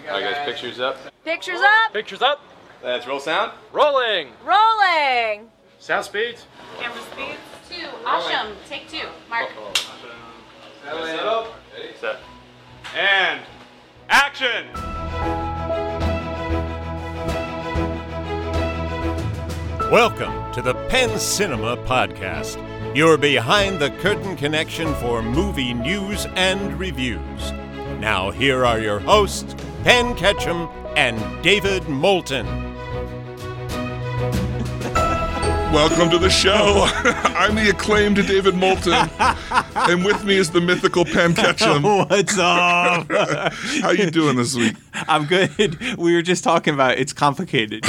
Alright guys, pictures up. Pictures up. Pictures up. Let's roll sound. Rolling. Rolling. Sound speeds. Camera speeds. 2. Asham. Take 2. Mark. Set. And action. Welcome to the Penn Cinema Podcast, your behind-the-curtain connection for movie news and reviews. Now here are your hosts, Penn Ketchum and David Moulton. Welcome to the show. I'm the acclaimed David Moulton, and with me is the mythical Penn Ketchum. What's up? How you doing this week? I'm good. We were just talking about it's complicated.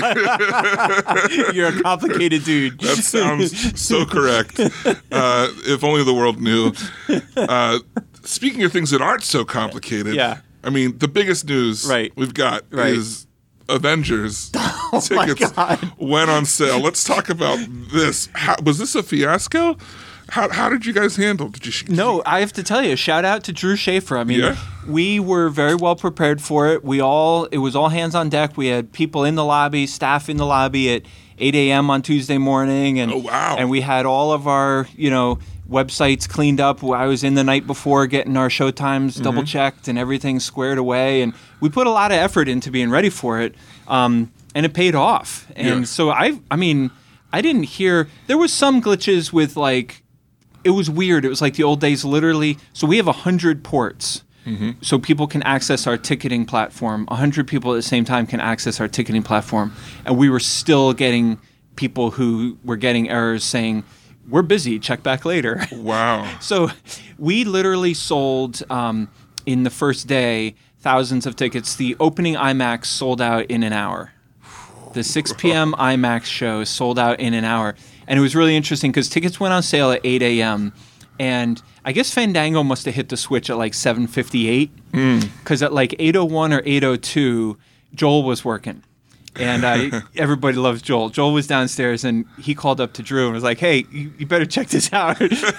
You're a complicated dude. That sounds so correct. If only the world knew. Speaking of things that aren't so complicated, Yeah. I mean, the biggest news we've got Right. is Avengers tickets my God. went on sale. Let's talk about this. Was this a fiasco? How did you guys handle? Did you? No, I have to tell you, shout out to Drew Schaefer. I mean, Yeah? we were very well prepared for it. It was all hands on deck. We had people in the lobby, staff in the lobby at 8 a.m. on Tuesday morning. And, Oh, wow. And we had all of our, websites cleaned up. I was in the night before getting our showtimes double checked and everything squared away. And we put a lot of effort into being ready for it. And it paid off. And so I didn't hear, there was some glitches with it was weird. It was like the old days, literally. So we have 100 ports. So people can access our ticketing platform. 100 people at the same time can access our ticketing platform. And we were still getting people who were getting errors saying, we're busy, check back later. Wow. So we literally sold, in the first day, thousands of tickets. The opening IMAX sold out in an hour. The 6 p.m. IMAX show sold out in an hour. And it was really interesting because tickets went on sale at 8 a.m. And I guess Fandango must have hit the switch at 7:58. Because at 8:01 or 8:02, Joel was working. And everybody loves Joel. Joel was downstairs, and he called up to Drew and was like, hey, you better check this out.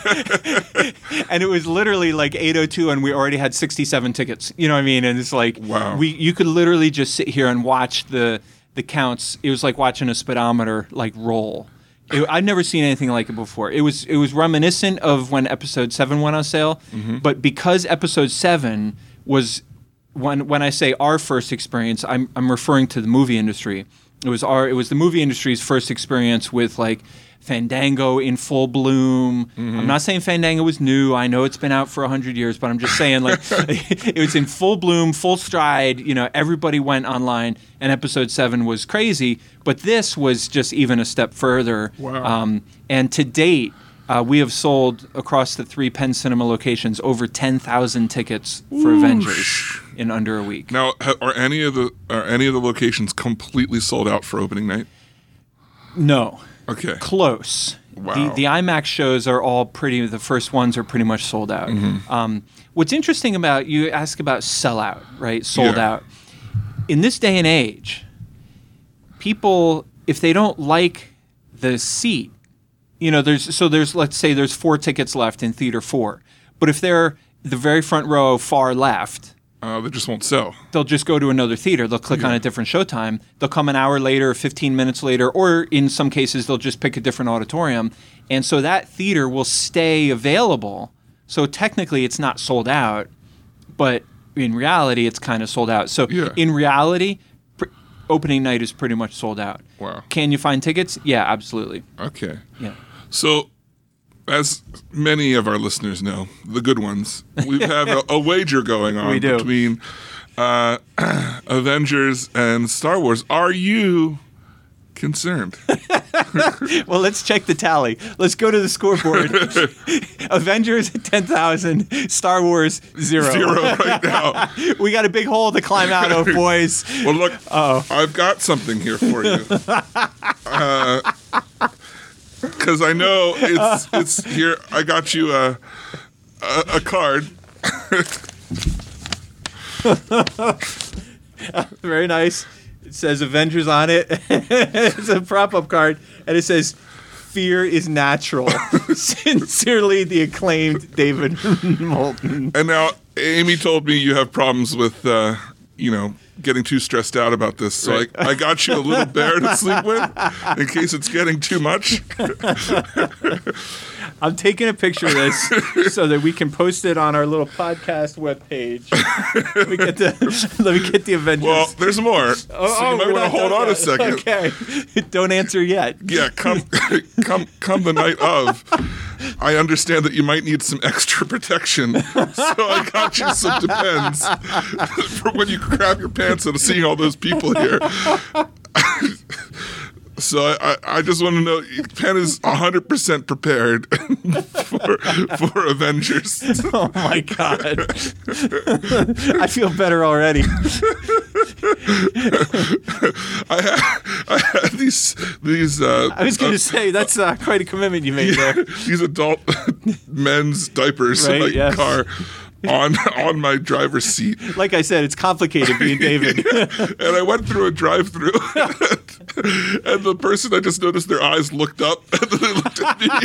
And it was literally 8:02, and we already had 67 tickets. You know what I mean? And it's wow. You could literally just sit here and watch the counts. It was like watching a speedometer roll. I'd never seen anything like it before. It was reminiscent of when Episode 7 went on sale, but because Episode 7 was... When I say our first experience, I'm referring to the movie industry. It was the movie industry's first experience with Fandango in full bloom. I'm not saying Fandango was new. I know it's been out for 100 years, but I'm just saying it was in full bloom, full stride. Everybody went online, and Episode 7 was crazy. But this was just even a step further. Wow. And to date, we have sold across the 3 Penn Cinema locations over 10,000 tickets for Avengers in under a week. Now, are any of the locations completely sold out for opening night? No. Okay. Close. Wow. The IMAX shows are all the first ones are pretty much sold out. What's interesting about, you ask about sellout, right? Sold out. In this day and age, people, if they don't like the seat, there's let's say there's 4 tickets left in theater 4, but if they're the very front row far left, they just won't sell. they'll just go to another theater. They'll click on a different showtime. They'll come an hour later, 15 minutes later, or in some cases they'll just pick a different auditorium, and so that theater will stay available. So technically it's not sold out, but in reality it's kind of sold out. So in reality, opening night is pretty much sold out. Wow. Can you find tickets? Yeah, absolutely. Okay. Yeah. So, as many of our listeners know, the good ones, we have a wager going on We do. between Avengers and Star Wars. Are you concerned? Well, let's check the tally. Let's go to the scoreboard. Avengers 10,000, Star Wars 0. 0 right now. We got a big hole to climb out of, boys. Well, look, I've got something here for you. Because I know it's here. I got you a card. Very nice. It says Avengers on it. It's a prop-up card, and it says, "Fear is natural." Sincerely, the acclaimed David Moulton. And now, Amy told me you have problems with getting too stressed out about this. So I got you a little bear to sleep with in case it's getting too much. I'm taking a picture of this so that we can post it on our little podcast webpage. Let me get the Avengers. Well, there's more. So you might want to hold on a second. Okay. Don't answer yet. Yeah, come the night of. I understand that you might need some extra protection, so I got you some Depends for when you grab your pants and seeing all those people here. So I just want to know, Penn is 100% prepared for Avengers. Oh my God. I feel better already. I had these I was going to say, that's quite a commitment you made there. These adult men's diapers in my car on my driver's seat. Like I said, it's complicated being David. And I went through a drive-through, and the person, I just noticed their eyes looked up, and then they looked at me.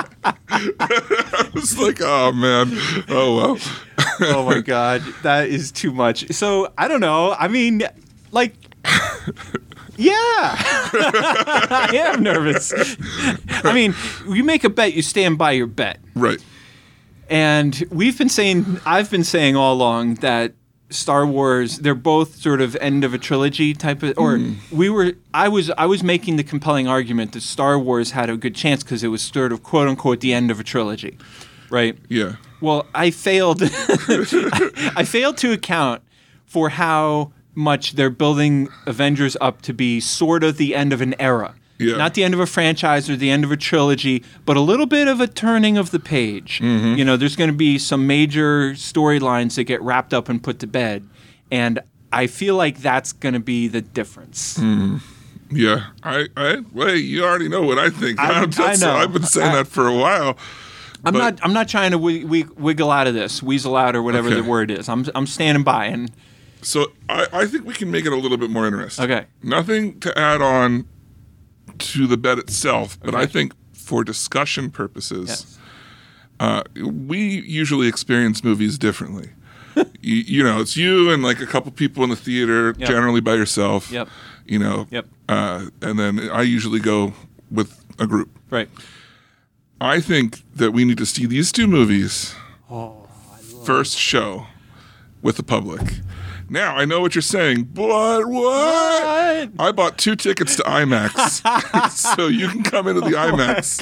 I was like, oh, man. Oh, well. Oh, my God. That is too much. So, I don't know. I mean, like... Yeah, I am nervous. I mean, you make a bet, you stand by your bet. Right. And I've been saying all along that Star Wars, they're both sort of end of a trilogy type of, I was making the compelling argument that Star Wars had a good chance because it was sort of quote unquote the end of a trilogy, right? Yeah. Well, I failed. I failed to account for how much they're building Avengers up to be sort of the end of an era. Yeah. Not the end of a franchise or the end of a trilogy, but a little bit of a turning of the page. Mm-hmm. There's going to be some major storylines that get wrapped up and put to bed. And I feel like that's going to be the difference. Mm. Yeah. You already know what I think. I know. I've been saying that for a while. I'm not trying to wiggle out of this, weasel out or whatever the word is. I'm standing by. And so I think we can make it a little bit more interesting. Okay. Nothing to add on to the bet itself, but I think for discussion purposes, we usually experience movies differently. It's you and like a couple people in the theater, generally by yourself. Yep. And then I usually go with a group. Right. I think that we need to see these two movies first show with the public. Now, I know what you're saying, but what? I bought 2 tickets to IMAX, so you can come into the IMAX.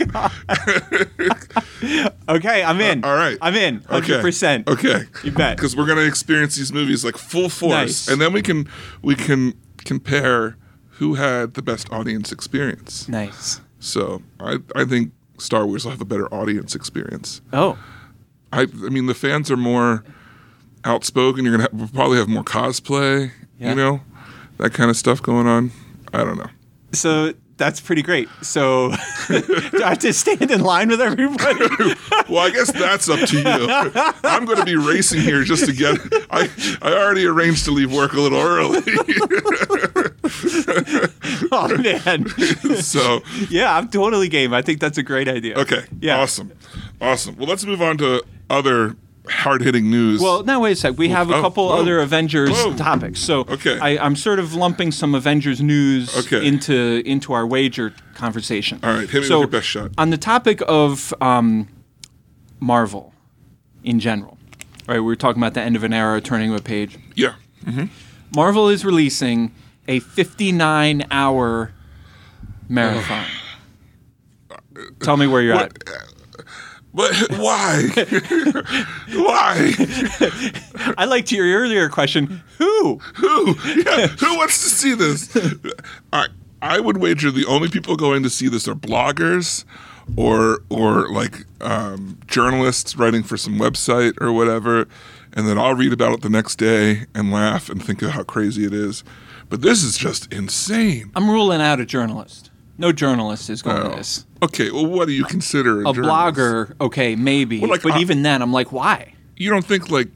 Okay, I'm in. All right. I'm in, 100%. Okay. You bet. Because we're going to experience these movies like full force. Nice. And then we can compare who had the best audience experience. Nice. So I think Star Wars will have a better audience experience. Oh. I mean, the fans are more outspoken. You're going to probably have more cosplay, that kind of stuff going on. I don't know. So that's pretty great. So do I have to stand in line with everybody? Well, I guess that's up to you. I'm going to be racing here just to get it. I already arranged to leave work a little early. Oh, man. So yeah, I'm totally game. I think that's a great idea. Okay. Yeah. Awesome. Well, let's move on to other hard-hitting news. Well, now wait a sec. We have a couple other Avengers topics. So I'm sort of lumping some Avengers news into our wager conversation. All right, hit me with your best shot. On the topic of Marvel in general, right? We were talking about the end of an era, turning of a page. Yeah. Mm-hmm. Marvel is releasing a 59-hour marathon. Tell me where you're at. But why? Why? I liked your earlier question. Who? Yeah, who wants to see this? I would wager the only people going to see this are bloggers or like journalists writing for some website or whatever, and then I'll read about it the next day and laugh and think of how crazy it is. But this is just insane. I'm ruling out a journalist. No journalist is going to this. Okay, well, what do you consider a journalist? Blogger, okay, maybe. Well, but even then, I'm like, why? You don't think like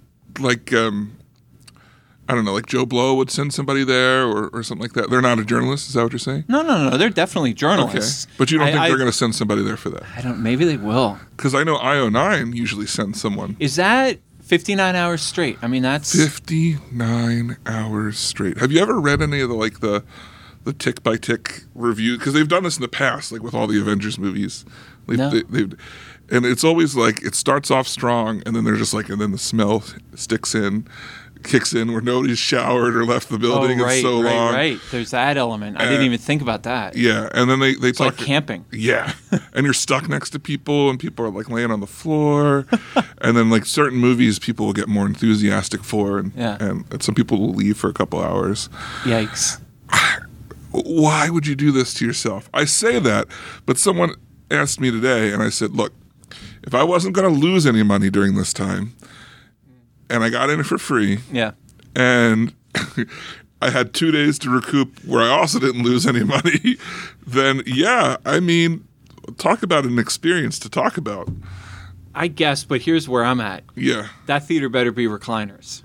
I don't know, like Joe Blow would send somebody there or something like that? They're not a journalist? Is that what you're saying? No. They're definitely journalists. Okay. But you don't think they're going to send somebody there for that? Maybe they will. Because I know IO9 usually sends someone. Is that 59 hours straight. I mean, that's 59 hours straight. Have you ever read any of the tick by tick review? Because they've done this in the past, like with all the Avengers movies. No. And it's always like it starts off strong, and then they're just like, and then the smell kicks in where nobody's showered or left the building in so long. Right. There's that element. I didn't even think about that. Yeah, and then they It's talk like camping. Yeah, and you're stuck next to people, and people are like laying on the floor, and then like certain movies, people will get more enthusiastic for, and some people will leave for a couple hours. Yikes! Why would you do this to yourself? I say that, but someone asked me today, and I said, look, if I wasn't going to lose any money during this time, and I got in it for free, Yeah. and I had 2 days to recoup where I also didn't lose any money, then yeah, I mean, talk about an experience to talk about. I guess, but here's where I'm at. Yeah. That theater better be recliners.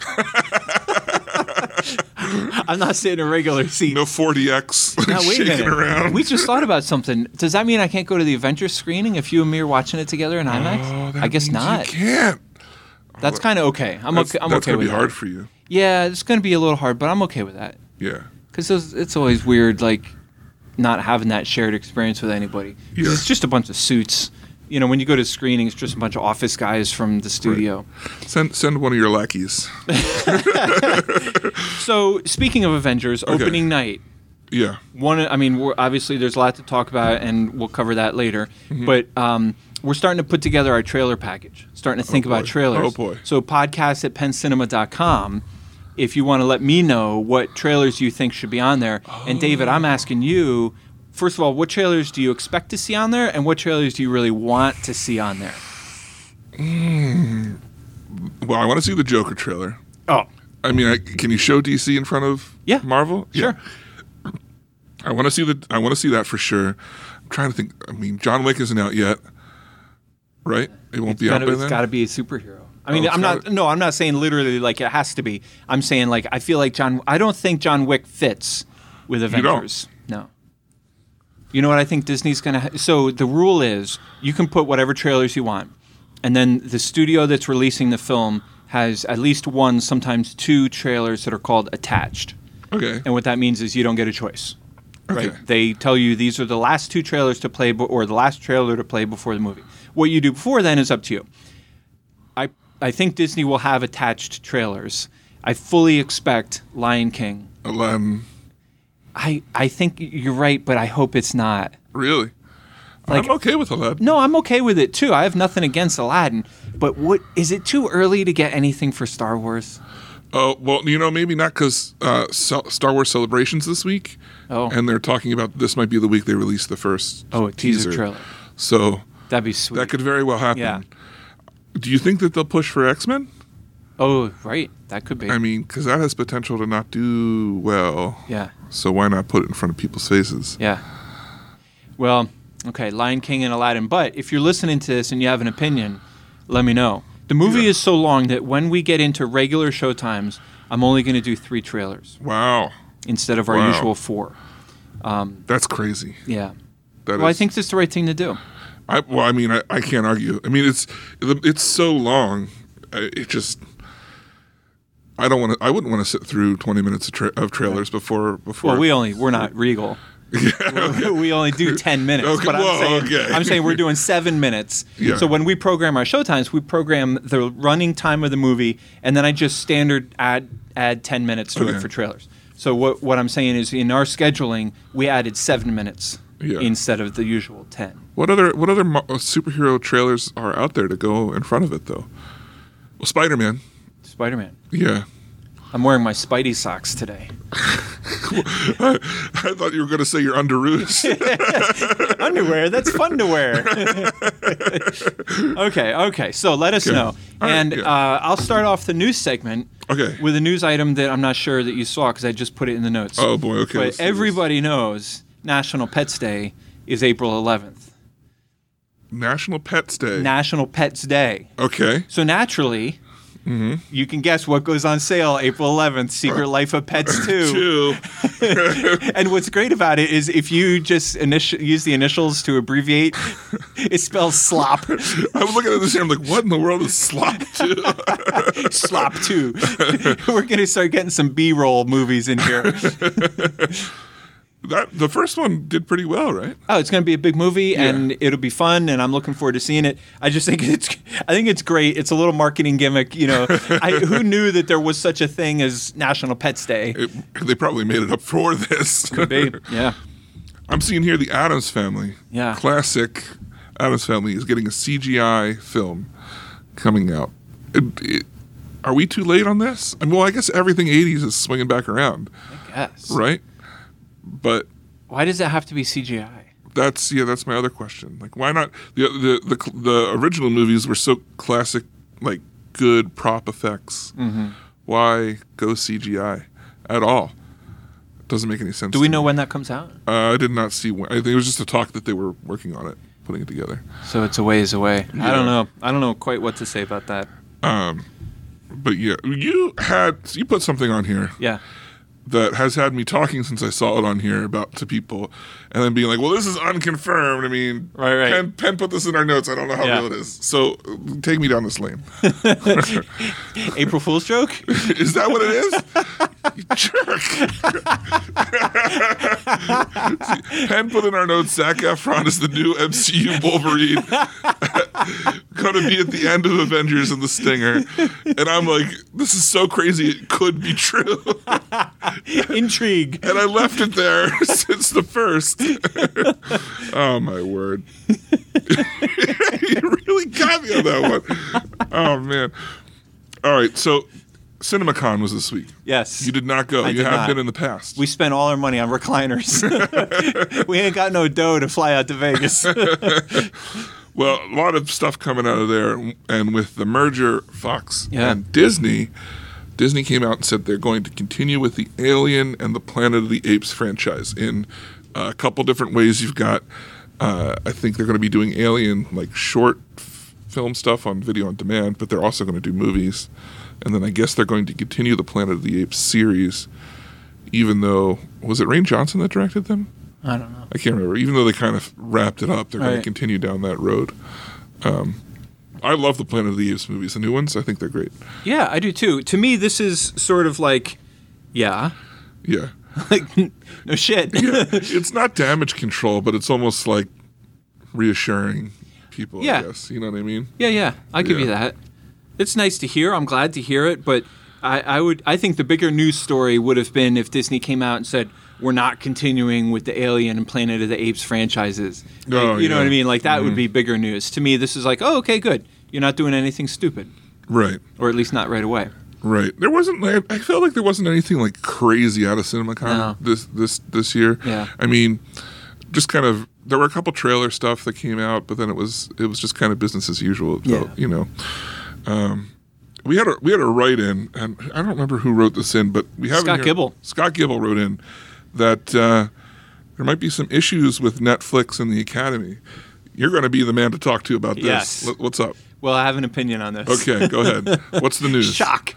I'm not sitting in a regular seat. No 40X Now, wait a shaking minute. around. We just thought about something. Does that mean I can't go to the Avengers screening if you and me are watching it together in IMAX? Oh, that I guess means not. You can't. That's kind of okay. I'm okay. I'm That's okay gonna with be that. hard for you. Yeah, it's going to be a little hard, but I'm okay with that. Yeah. Because it's always weird, like, not having that shared experience with anybody. 'Cause Yeah. it's just a bunch of suits. You know, when you go to screenings, it's just a bunch of office guys from the studio. Send one of your lackeys. So, speaking of Avengers, opening night. Yeah. Obviously, there's a lot to talk about, and we'll cover that later. Mm-hmm. But we're starting to put together our trailer package, starting to think about boy. trailers. Oh, boy. So podcast@penncinema.com, if you want to let me know what trailers you think should be on there. And David, I'm asking you, first of all, what trailers do you expect to see on there, and what trailers do you really want to see on there? Well, I want to see the Joker trailer. Oh, I mean, can you show DC in front of Yeah. Marvel? sure. Yeah. I want to see that for sure. I'm trying to think. I mean, John Wick isn't out yet, right? It won't be out by It's then. got to be a superhero. I mean, it's I'm gotta- not saying literally like it has to be. I'm saying like I feel like I don't think John Wick fits with don't? Avengers. No. You know what I think Disney's going to so the rule is you can put whatever trailers you want. And then the studio that's releasing the film has at least one, sometimes two trailers that are called attached. Okay. And what that means is you don't get a choice. Okay. Right? They tell you these are the last two trailers to play or the last trailer to play before the movie. What you do before then is up to you. I think Disney will have attached trailers. I fully expect Lion King. Aladdin. I think you're right, but I hope it's not. Really? Like- I'm okay with Aladdin. No, I'm okay with it too. I have nothing against Aladdin, but what is it too early to get anything for Star Wars? Oh, well, maybe not because Star Wars Celebrations this week. Oh. And they're talking about this might be the week they release the first Oh, a teaser trailer. So That'd be sweet. that could very well happen. Yeah. Do you think that they'll push for X-Men? Oh, right. That could be. I mean, because that has potential to not do well. Yeah. So why not put it in front of people's faces? Yeah. Well, okay, Lion King and Aladdin. But if you're listening to this and you have an opinion, let me know. The movie is so long that when we get into regular showtimes, I'm only going to do 3 trailers Wow. instead of our Wow. usual 4. That's crazy. Yeah. That Well, I is- think that's the right thing to do. I can't argue. I mean, it's so long. It just. I wouldn't want to sit through 20 minutes of trailers before. Well, we're not Regal. We only do 10 minutes. Okay, But okay. I'm saying we're doing 7 minutes. Yeah. So when we program our showtimes, we program the running time of the movie, and then I just standard add 10 minutes to Okay. it for trailers. So what I'm saying is in our scheduling, we added 7 minutes Yeah. instead of the usual 10. What other superhero trailers are out there to go in front of it though? Well, Spider-Man. Spider-Man. Yeah. I'm wearing my Spidey socks today. I thought you were going to say your underoos. Underwear, that's fun to wear. Okay. So let us know. All right, And yeah. I'll start off the news segment Okay. with a news item that I'm not sure that you saw because I just put it in the notes. Oh boy. Okay. But let's do this. everybody knows National Pets Day is April 11th. National Pets Day. National Pets Day. Okay. So naturally, You can guess what goes on sale April 11th, Secret Life of Pets 2. 2. And what's great about it is if you just use the initials to abbreviate, it spells slop. I was looking at this here. I'm like, what in the world is Slop 2? Slop 2. We're going to start getting some B-roll movies in here. The first one did pretty well, right? Oh, it's going to be a big movie, and it'll be fun, and I'm looking forward to seeing it. I just think it's great. It's a little marketing gimmick, you know. Who knew that there was such a thing as National Pets Day? They probably made it up for this. Could be, yeah. I'm seeing here the Addams Family. Yeah. Classic Addams Family is getting a CGI film coming out. Are we too late on this? I mean, well, I guess everything 80s is swinging back around. I guess. Right? But why does it have to be CGI? that's my other question. Like, why not? The original movies were so classic, like good prop effects. Mm-hmm. Why go CGI at all? It doesn't make any sense. Do we to know me. when that comes out? I did not see when. I think it was just a talk that they were working on it, putting it together. So it's a ways away. Yeah. I don't know. I don't know quite what to say about that. But yeah, you put something on here Yeah. that has had me talking since I saw it on here to people, and then being like, "Well, this is unconfirmed." I mean, Right. Penn put this in our notes. I don't know how Yeah. real it is. So take me down this lane. April Fool's joke? Is that what it is? You jerk. See, Penn put in our notes, Zac Efron is the new MCU Wolverine. Going to be at the end of Avengers and the Stinger. And I'm like, this is so crazy, it could be true. Intrigue. And I left it there since the first. Oh, my word. You really got me on that one. Oh, man. All right, so CinemaCon was this week. Yes. You did not go. I You did have not. been in the past. We spent all our money on recliners. We ain't got no dough to fly out to Vegas. Well, a lot of stuff coming out of there. And with the merger, Fox Yeah. and Disney came out and said they're going to continue with the Alien and the Planet of the Apes franchise in a couple different ways. You've got, I think they're going to be doing Alien, like short film stuff on video on demand, but they're also going to do movies. And then I guess they're going to continue the Planet of the Apes series, even though, was it Rian Johnson that directed them? I don't know. I can't remember. Even though they kind of wrapped it up, they're going to Right. continue down that road. I love the Planet of the Apes movies. The new ones, I think they're great. Yeah, I do too. To me, this is sort of like, yeah. Yeah. Like, no shit. Yeah. It's not damage control, but it's almost like reassuring people, Yeah. I guess. You know what I mean? Yeah. I'll give you Yeah. that. It's nice to hear. I'm glad to hear it, but I think the bigger news story would have been if Disney came out and said, we're not continuing with the Alien and Planet of the Apes franchises. Like, Oh, you know yeah. what I mean? Like, that would be bigger news. To me, this is like, oh, okay, good. You're not doing anything stupid. Right. Or at least not right away. Right. There wasn't. I felt like there wasn't anything like crazy out of CinemaCon No. this year. Yeah. I mean, just kind of. There were a couple trailer stuff that came out, but then it was just kind of business as usual. It felt, Yeah. you know. We had a write in, and I don't remember who wrote this in, but we have Scott Gibble. Scott Gibble wrote in that there might be some issues with Netflix and the Academy. You're going to be the man to talk to about this. Yes. What's up? Well, I have an opinion on this. Okay, go ahead. What's the news? Shock.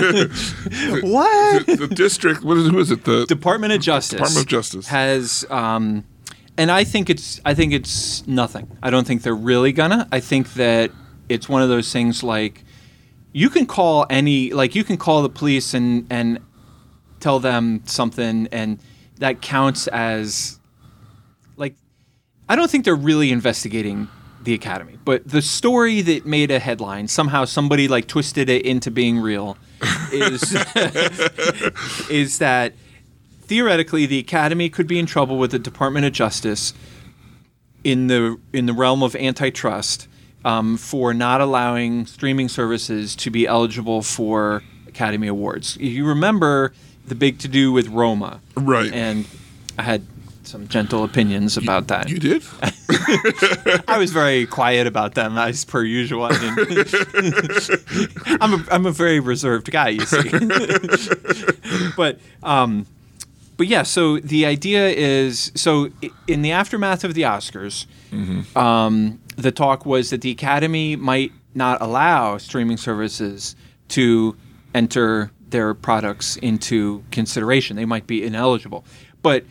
What? The district. Who is it? The Department of Justice. Department of Justice has, and I think it's nothing. I don't think they're really gonna. I think that it's one of those things like you can call the police and tell them something, and that counts as like. I don't think they're really investigating the Academy, but the story that made a headline, somehow somebody like twisted it into being real, is is that theoretically the Academy could be in trouble with the Department of Justice in the realm of antitrust for not allowing streaming services to be eligible for Academy Awards. You remember the big to-do with Roma, Right. And I had some gentle opinions about that. You did? I was very quiet about them, as per usual. I didn't. I'm a very reserved guy, you see. But yeah. So the idea is, in the aftermath of the Oscars, the talk was that the Academy might not allow streaming services to enter their products into consideration. They might be ineligible. But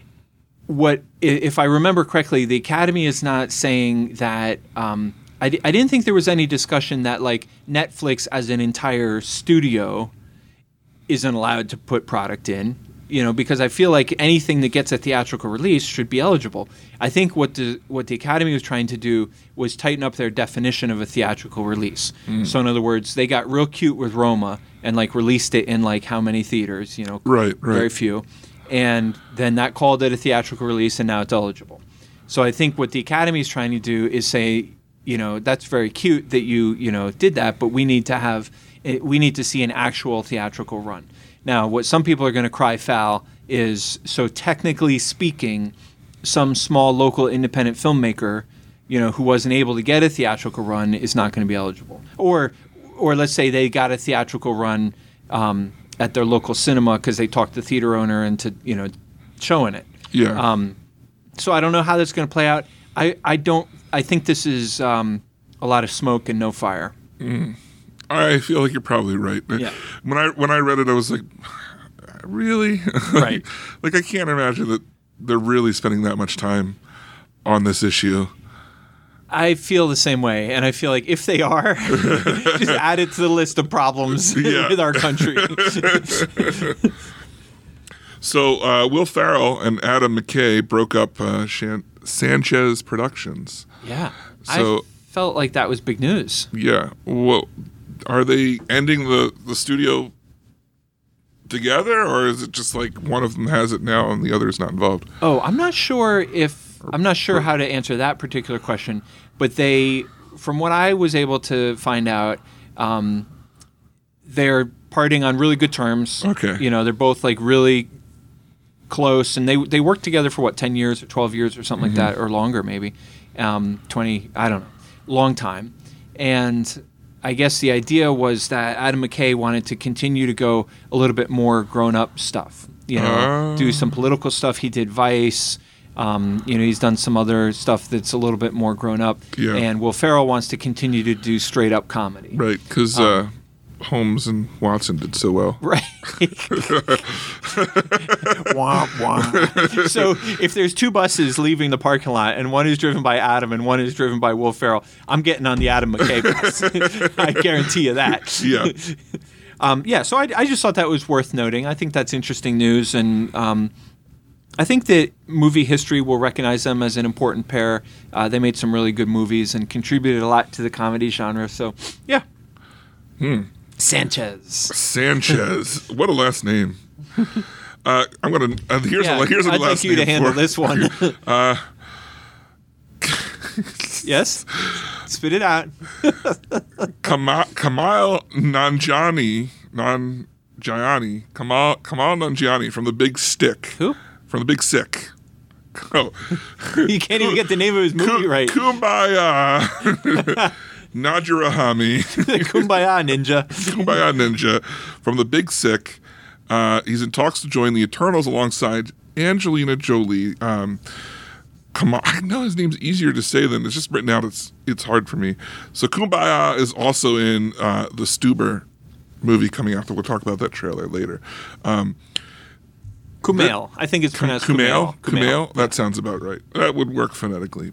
if I remember correctly, the Academy is not saying that. I didn't think there was any discussion that like Netflix as an entire studio isn't allowed to put product in. Because I feel like anything that gets a theatrical release should be eligible. I think what the Academy was trying to do was tighten up their definition of a theatrical release. So in other words, they got real cute with Roma and like released it in like how many theaters? Right. Very few. And then that called it a theatrical release, and now it's eligible. So I think what the Academy is trying to do is say, that's very cute that you did that, but we need to see an actual theatrical run. Now, what some people are going to cry foul is, so technically speaking, some small local independent filmmaker, who wasn't able to get a theatrical run is not going to be eligible. Or let's say they got a theatrical run at their local cinema because they talked the theater owner into, showing it. Yeah. So I don't know how that's going to play out. I think this is a lot of smoke and no fire. I feel like you're probably right. Yeah. When I read it, I was like, really? Right. Like I can't imagine that they're really spending that much time on this issue. I feel the same way, and I feel like if they are, just add it to the list of problems with our country. So Will Ferrell and Adam McKay broke up Sanchez Productions. Yeah. So I felt like that was big news. yeah, well, are they ending the studio together, or is it just like one of them has it now and the other is not involved? Oh, I'm not sure how to answer that particular question, but from what I was able to find out, they're parting on really good terms. Okay. They're both like really close, and they worked together for 10 years or 12 years or something like that, or longer maybe, 20, I don't know, long time. And I guess the idea was that Adam McKay wanted to continue to go a little bit more grown-up stuff, do some political stuff. He did Vice. He's done some other stuff that's a little bit more grown up. Yeah. And Will Ferrell wants to continue to do straight-up comedy. Right, because Holmes and Watson did so well. Right. Womp womp. So if there's two buses leaving the parking lot and one is driven by Adam and one is driven by Will Ferrell, I'm getting on the Adam McKay bus. I guarantee you that. Yeah. So I just thought that was worth noting. I think that's interesting news, and I think that movie history will recognize them as an important pair. They made some really good movies and contributed a lot to the comedy genre. So, yeah. Sanchez. What a last name. I'm gonna. Here's the last I'd like you name to handle for- this one. Yes. Spit it out. Kamal Nanjiani from The Big Stick. Who? From The Big Sick. Oh. You can't even get the name of his movie right. Kumbaya. Najirahami. Kumbaya Ninja. Kumbaya Ninja from The Big Sick. He's in talks to join the Eternals alongside Angelina Jolie. I know his name's easier to say than it's just written out. It's hard for me. So Kumbaya is also in the Stuber movie coming out. We'll talk about that trailer later. Kumail. I think it's pronounced Kumail. Kumail? That sounds about right. That would work phonetically.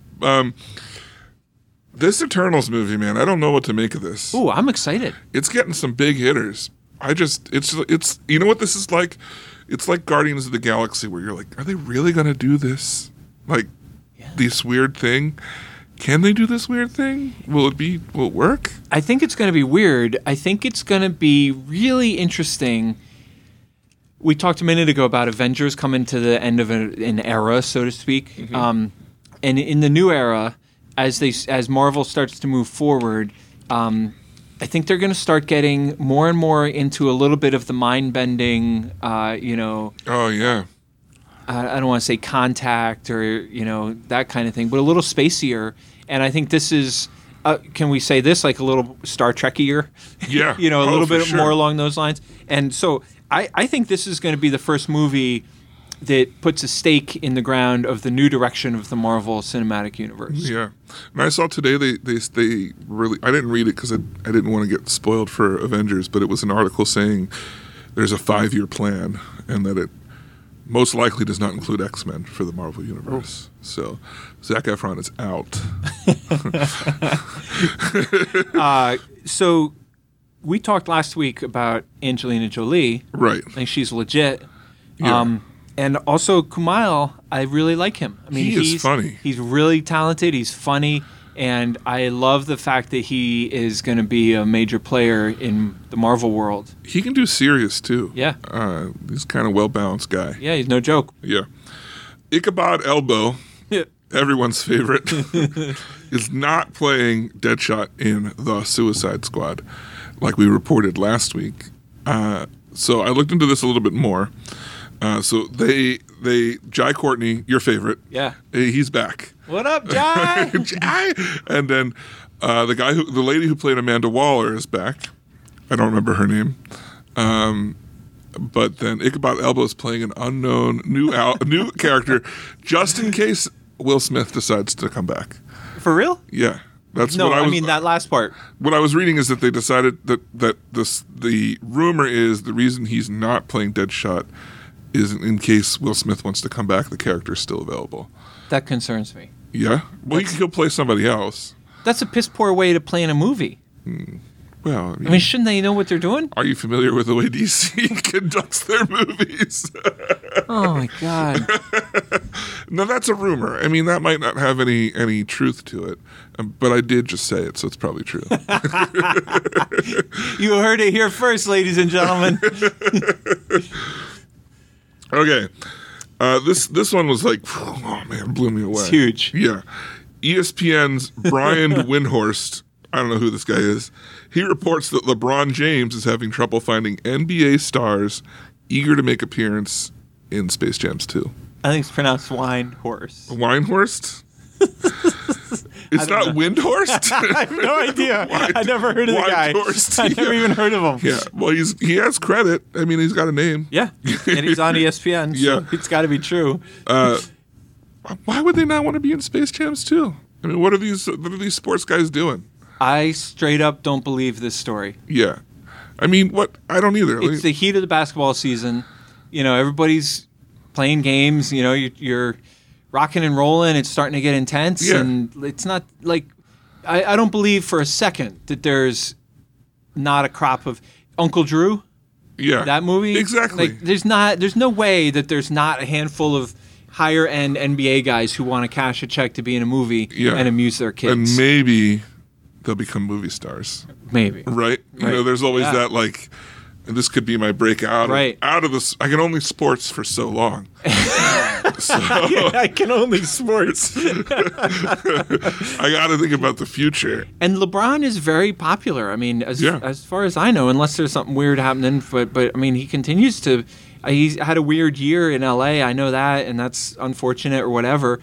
This Eternals movie, man, I don't know what to make of this. Ooh, I'm excited. It's getting some big hitters. It's you know what this is like? It's like Guardians of the Galaxy, where you're like, are they really going to do this? Like, this weird thing? Can they do this weird thing? Will it work? I think it's going to be weird. I think it's going to be really interesting. We talked a minute ago about Avengers coming to the end of an era, so to speak. Mm-hmm. And in the new era, as Marvel starts to move forward, I think they're going to start getting more and more into a little bit of the mind-bending, Oh, yeah. I don't want to say contact or, that kind of thing, but a little spacier. And I think this is, can we say this, like a little Star Trek-ier? Yeah. A little bit sure. more along those lines. And so I think this is going to be the first movie that puts a stake in the ground of the new direction of the Marvel Cinematic Universe. Yeah, and I saw today they really. I didn't read it because I didn't want to get spoiled for Avengers, but it was an article saying there's a 5-year plan and that it most likely does not include X-Men for the Marvel Universe. So Zac Efron is out. So we talked last week about Angelina Jolie. Right. I think she's legit. Yeah. And also Kumail, I really like him. I mean, He is he's funny. He's really talented. He's funny. And I love the fact that he is going to be a major player in the Marvel world. He can do serious too. Yeah. He's kind of well-balanced guy. Yeah, he's no joke. Yeah. Ichabod Elbow, Yeah. everyone's favorite, is not playing Deadshot in The Suicide Squad, like we reported last week. So I looked into this a little bit more. So Jai Courtney, your favorite, Yeah. he's back. What up, Jai? Jai! And then the lady who played Amanda Waller is back. I don't remember her name. But then Ichabod Elbow is playing an unknown new character, just in case Will Smith decides to come back. For real? Yeah, that's No, what I mean that last part. What I was reading is that they decided that the rumor is the reason he's not playing Deadshot is in case Will Smith wants to come back, the character is still available. That concerns me. Yeah, well, he could go play somebody else. That's a piss poor way to play in a movie. Well, I mean, shouldn't they know what they're doing? are you familiar with the way DC conducts their movies? Oh my god. No, that's a rumor. I mean, that might not have any truth to it, but I did just say it, so it's probably true. You heard it here first, ladies and gentlemen. Okay, this one was like, oh man, blew me away. It's huge. Yeah, ESPN's Brian Windhorst. I don't know who this guy is. He reports that LeBron James is having trouble finding NBA stars eager to make appearance in Space Jams 2. I think it's pronounced wine horse. Winehorst? It's not Windhorst? I have no idea. I never heard of the guy. Windhorst, I never yeah. even heard of him. Yeah, well, he has credit. I mean, he's got a name. Yeah. And he's on ESPN, so Yeah. it's got to be true. Why would they not want to be in Space Jams 2? I mean, what are these sports guys doing? I straight up don't believe this story. Yeah. I mean, what? I don't either. It's the heat of the basketball season. You know, everybody's playing games. You know, you're rocking and rolling. It's starting to get intense. Yeah. And it's not like I don't believe for a second that there's not a crop of Uncle Drew. Yeah. That movie? Exactly. Like, there's no way that there's not a handful of higher end NBA guys who want to cash a check to be in a movie Yeah. and amuse their kids. And maybe they'll become movie stars, Maybe. right? You Right. know, there's always Yeah. that like, and this could be my breakout. Right. Out of this, I can only sports for so long. So I can only sports. I got to think about the future. And LeBron is very popular. I mean, Yeah. as far as I know, unless there's something weird happening. But I mean, he continues to. He's had a weird year in LA. I know that, and that's unfortunate or whatever.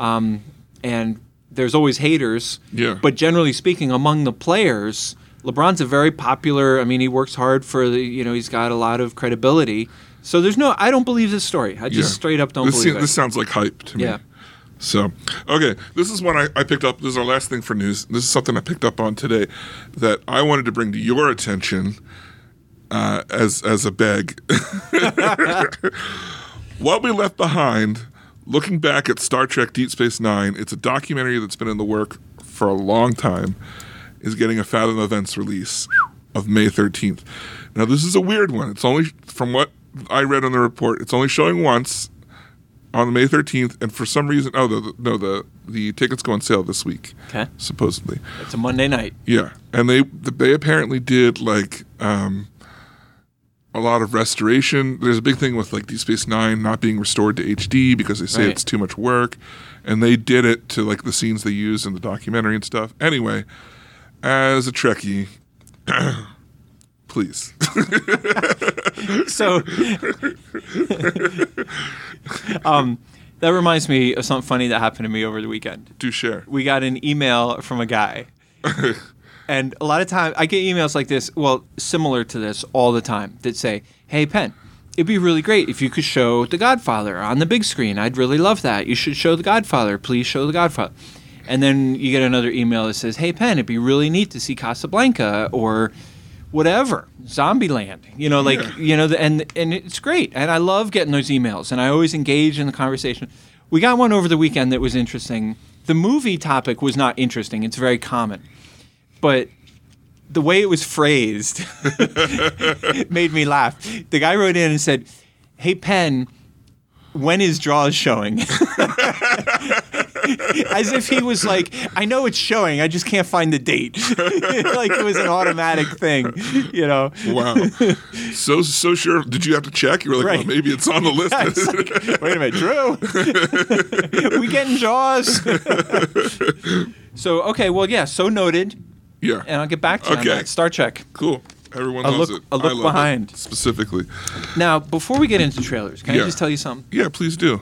And there's always haters. Yeah. But generally speaking, among the players, LeBron's a very popular. I mean, he works hard for the. You know, he's got a lot of credibility. So there's no. I don't believe this story. I just Yeah. straight up don't This believe it. This sounds like hype to me. Yeah. So, okay, this is one I picked up. This is our last thing for news. This is something I picked up on today that I wanted to bring to your attention as a beg. What We Left Behind, looking back at Star Trek Deep Space Nine, it's a documentary that's been in the work for a long time, is getting a Fathom Events release of May 13th. Now, this is a weird one. It's only, from what I read on the report, it's only showing once on May 13th, and for some reason, the tickets go on sale this week, Okay. supposedly. It's a Monday night. Yeah, and they apparently did like a lot of restoration. There's a big thing with like Deep Space Nine not being restored to HD because they say Right. it's too much work, and they did it to like the scenes they used in the documentary and stuff. Anyway, as a Trekkie, please. So, that reminds me of something funny that happened to me over the weekend. Do share. We got an email from a guy. And a lot of times I get emails like this, well, similar to this all the time, that say, hey, Penn, it'd be really great if you could show The Godfather on the big screen. I'd really love that. You should show The Godfather. Please show The Godfather. And then you get another email that says, hey, Penn, it'd be really neat to see Casablanca or whatever, Zombieland. And it's great. And I love getting those emails, and I always engage in the conversation. We got one over the weekend that was interesting. The movie topic was not interesting. It's very common. But the way it was phrased made me laugh. The guy wrote in and said, hey, Penn, when is Jaws showing? As if he was like, I know it's showing, I just can't find the date. Like it was an automatic thing, Wow. So sure. Did you have to check? You were like, Right. well, maybe it's on the list. Yeah, it's like, wait a minute, Drew. We getting Jaws? So, okay, well, yeah, so noted. Yeah. And I'll get back to you on that. Star Trek. Cool. Everyone A loves look- it. a look I love behind. it, specifically. Now, before we get into trailers, can I Yeah. just tell you something? Yeah, please do.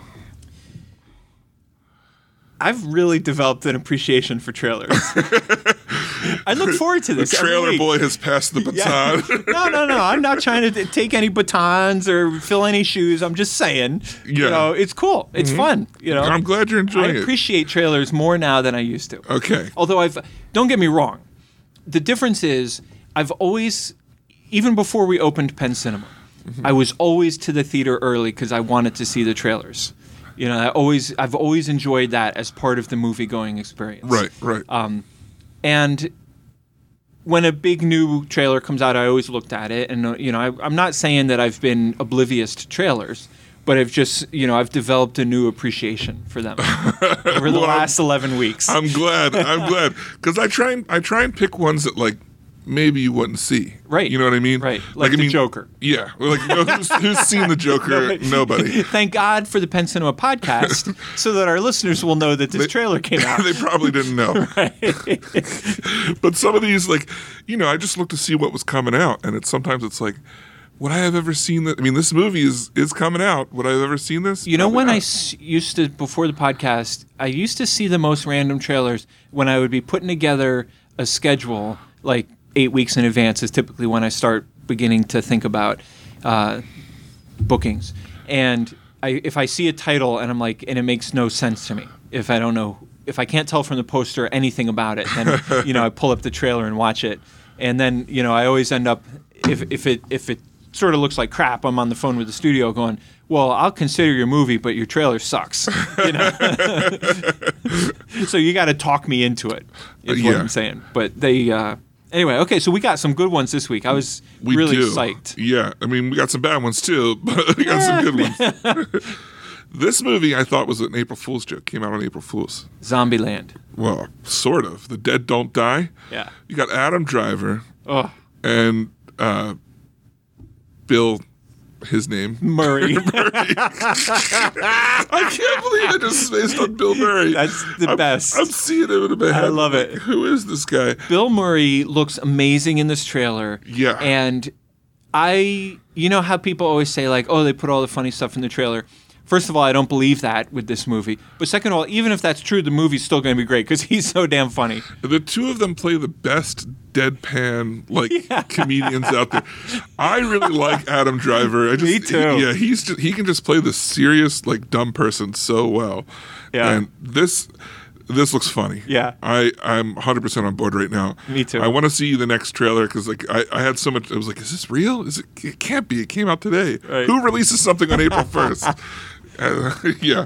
I've really developed an appreciation for trailers. I look forward to The this. every trailer week. boy has passed the Yeah. baton. No. I'm not trying to take any batons or fill any shoes. I'm just saying, Yeah. it's cool. It's fun. I'm glad you're I enjoying it. appreciate trailers more now than I used to. Okay. Although don't get me wrong, the difference is I've always, even before we opened Penn Cinema, I was always to the theater early because I wanted to see the trailers. I've always enjoyed that as part of the movie-going experience. Right. And when a big new trailer comes out, I always looked at it, and I'm not saying that I've been oblivious to trailers, but I've just I've developed a new appreciation for them over the last 11 weeks. I'm glad because I try and pick ones that like maybe you wouldn't see. Right. You know what I mean? Right. Like the Joker. Yeah. Like who's seen the Joker? Nobody. Thank God for the Penn Cinema podcast, so that our listeners will know that this trailer came out. They probably didn't know. But some of these, like, I just look to see what was coming out, and sometimes it's like, would I have ever seen that? I mean, this movie is coming out. Would I have ever seen this? When I used to, before the podcast, I used to see the most random trailers when I would be putting together a schedule, like 8 weeks in advance is typically when I start beginning to think about bookings. And if I see a title and I'm like, and it makes no sense to me, if I can't tell from the poster anything about it, then I pull up the trailer and watch it. And then I always end up, if it sort of looks like crap, I'm on the phone with the studio going, well, I'll consider your movie, but your trailer sucks. So you got to talk me into it, is what I'm saying. But they, anyway, okay, so we got some good ones this week. I was really psyched. Yeah, I mean, we got some bad ones too, but we got some good ones. This movie I thought was an April Fool's joke. Came out on April Fool's. Zombieland. Well, sort of. The Dead Don't Die. Yeah. You got Adam Driver Oh, and Bill, his name. Murray. I can't believe I just spaced on Bill Murray. That's the best. I'm seeing him in my head. I love it. Who is this guy? Bill Murray looks amazing in this trailer. Yeah. And you know how people always say, like, oh, they put all the funny stuff in the trailer. First of all, I don't believe that with this movie. But second of all, even if that's true, the movie's still going to be great because he's so damn funny. The two of them play the best deadpan comedians out there. I really like Adam Driver. Me too. Yeah, he can just play the serious dumb person so well. Yeah. And this looks funny. Yeah. I'm 100% on board right now. Me too. I want to see the next trailer because I had so much. I was like, is this real? It can't be. It came out today. Right. Who releases something on April 1st? Yeah.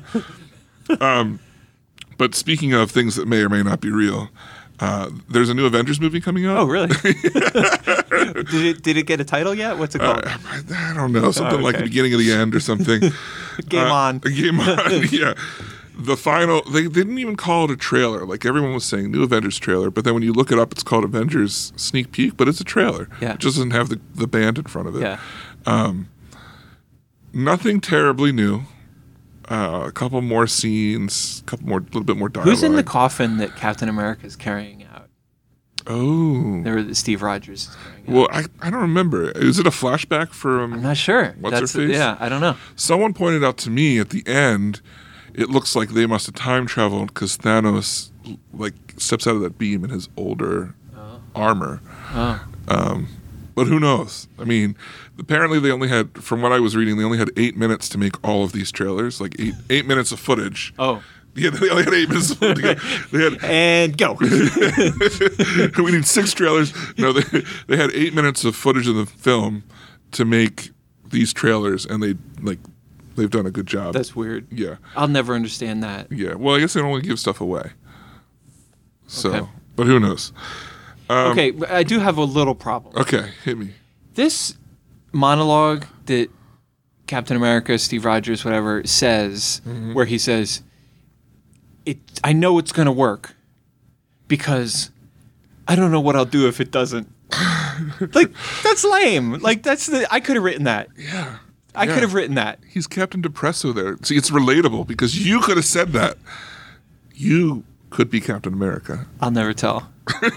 But speaking of things that may or may not be real, there's a new Avengers movie coming out. Oh, really? Did it get a title yet? What's it called? I don't know. Something like okay. the beginning of the end or something. Game on. Game on, yeah. The final, they didn't even call it a trailer. Like everyone was saying, new Avengers trailer. But then when you look it up, it's called Avengers Sneak Peek, but it's a trailer. Yeah. It just doesn't have the band in front of it. Yeah. Nothing terribly new. A couple more scenes, a little bit more dialogue. Who's in the coffin that Captain America is carrying out? Oh. Steve Rogers is carrying out. Well, I don't remember. Is it a flashback from... I'm not sure. What's her face? Yeah, I don't know. Someone pointed out to me at the end, it looks like they must have time traveled because Thanos steps out of that beam in his older armor. Oh. But who knows? I mean, apparently they only had, from what I was reading, they only had 8 minutes to make all of these trailers, like eight minutes of footage. Oh. Yeah, they only had 8 minutes of footage. They had, And go. we need 6 trailers. No, they had 8 minutes of footage of the film to make these trailers, and they've done a good job. That's weird. Yeah. I'll never understand that. Yeah. Well, I guess they don't want to give stuff away. So, Okay. but who knows? Okay, but I do have a little problem. Okay, hit me. This monologue that Captain America, Steve Rogers, whatever, says, where he says, I know it's going to work because I don't know what I'll do if it doesn't. Like, that's lame. Like, I could have written that. Yeah. I could have written that. He's Captain Depresso there. See, it's relatable because you could have said that. You could be Captain America. I'll never tell.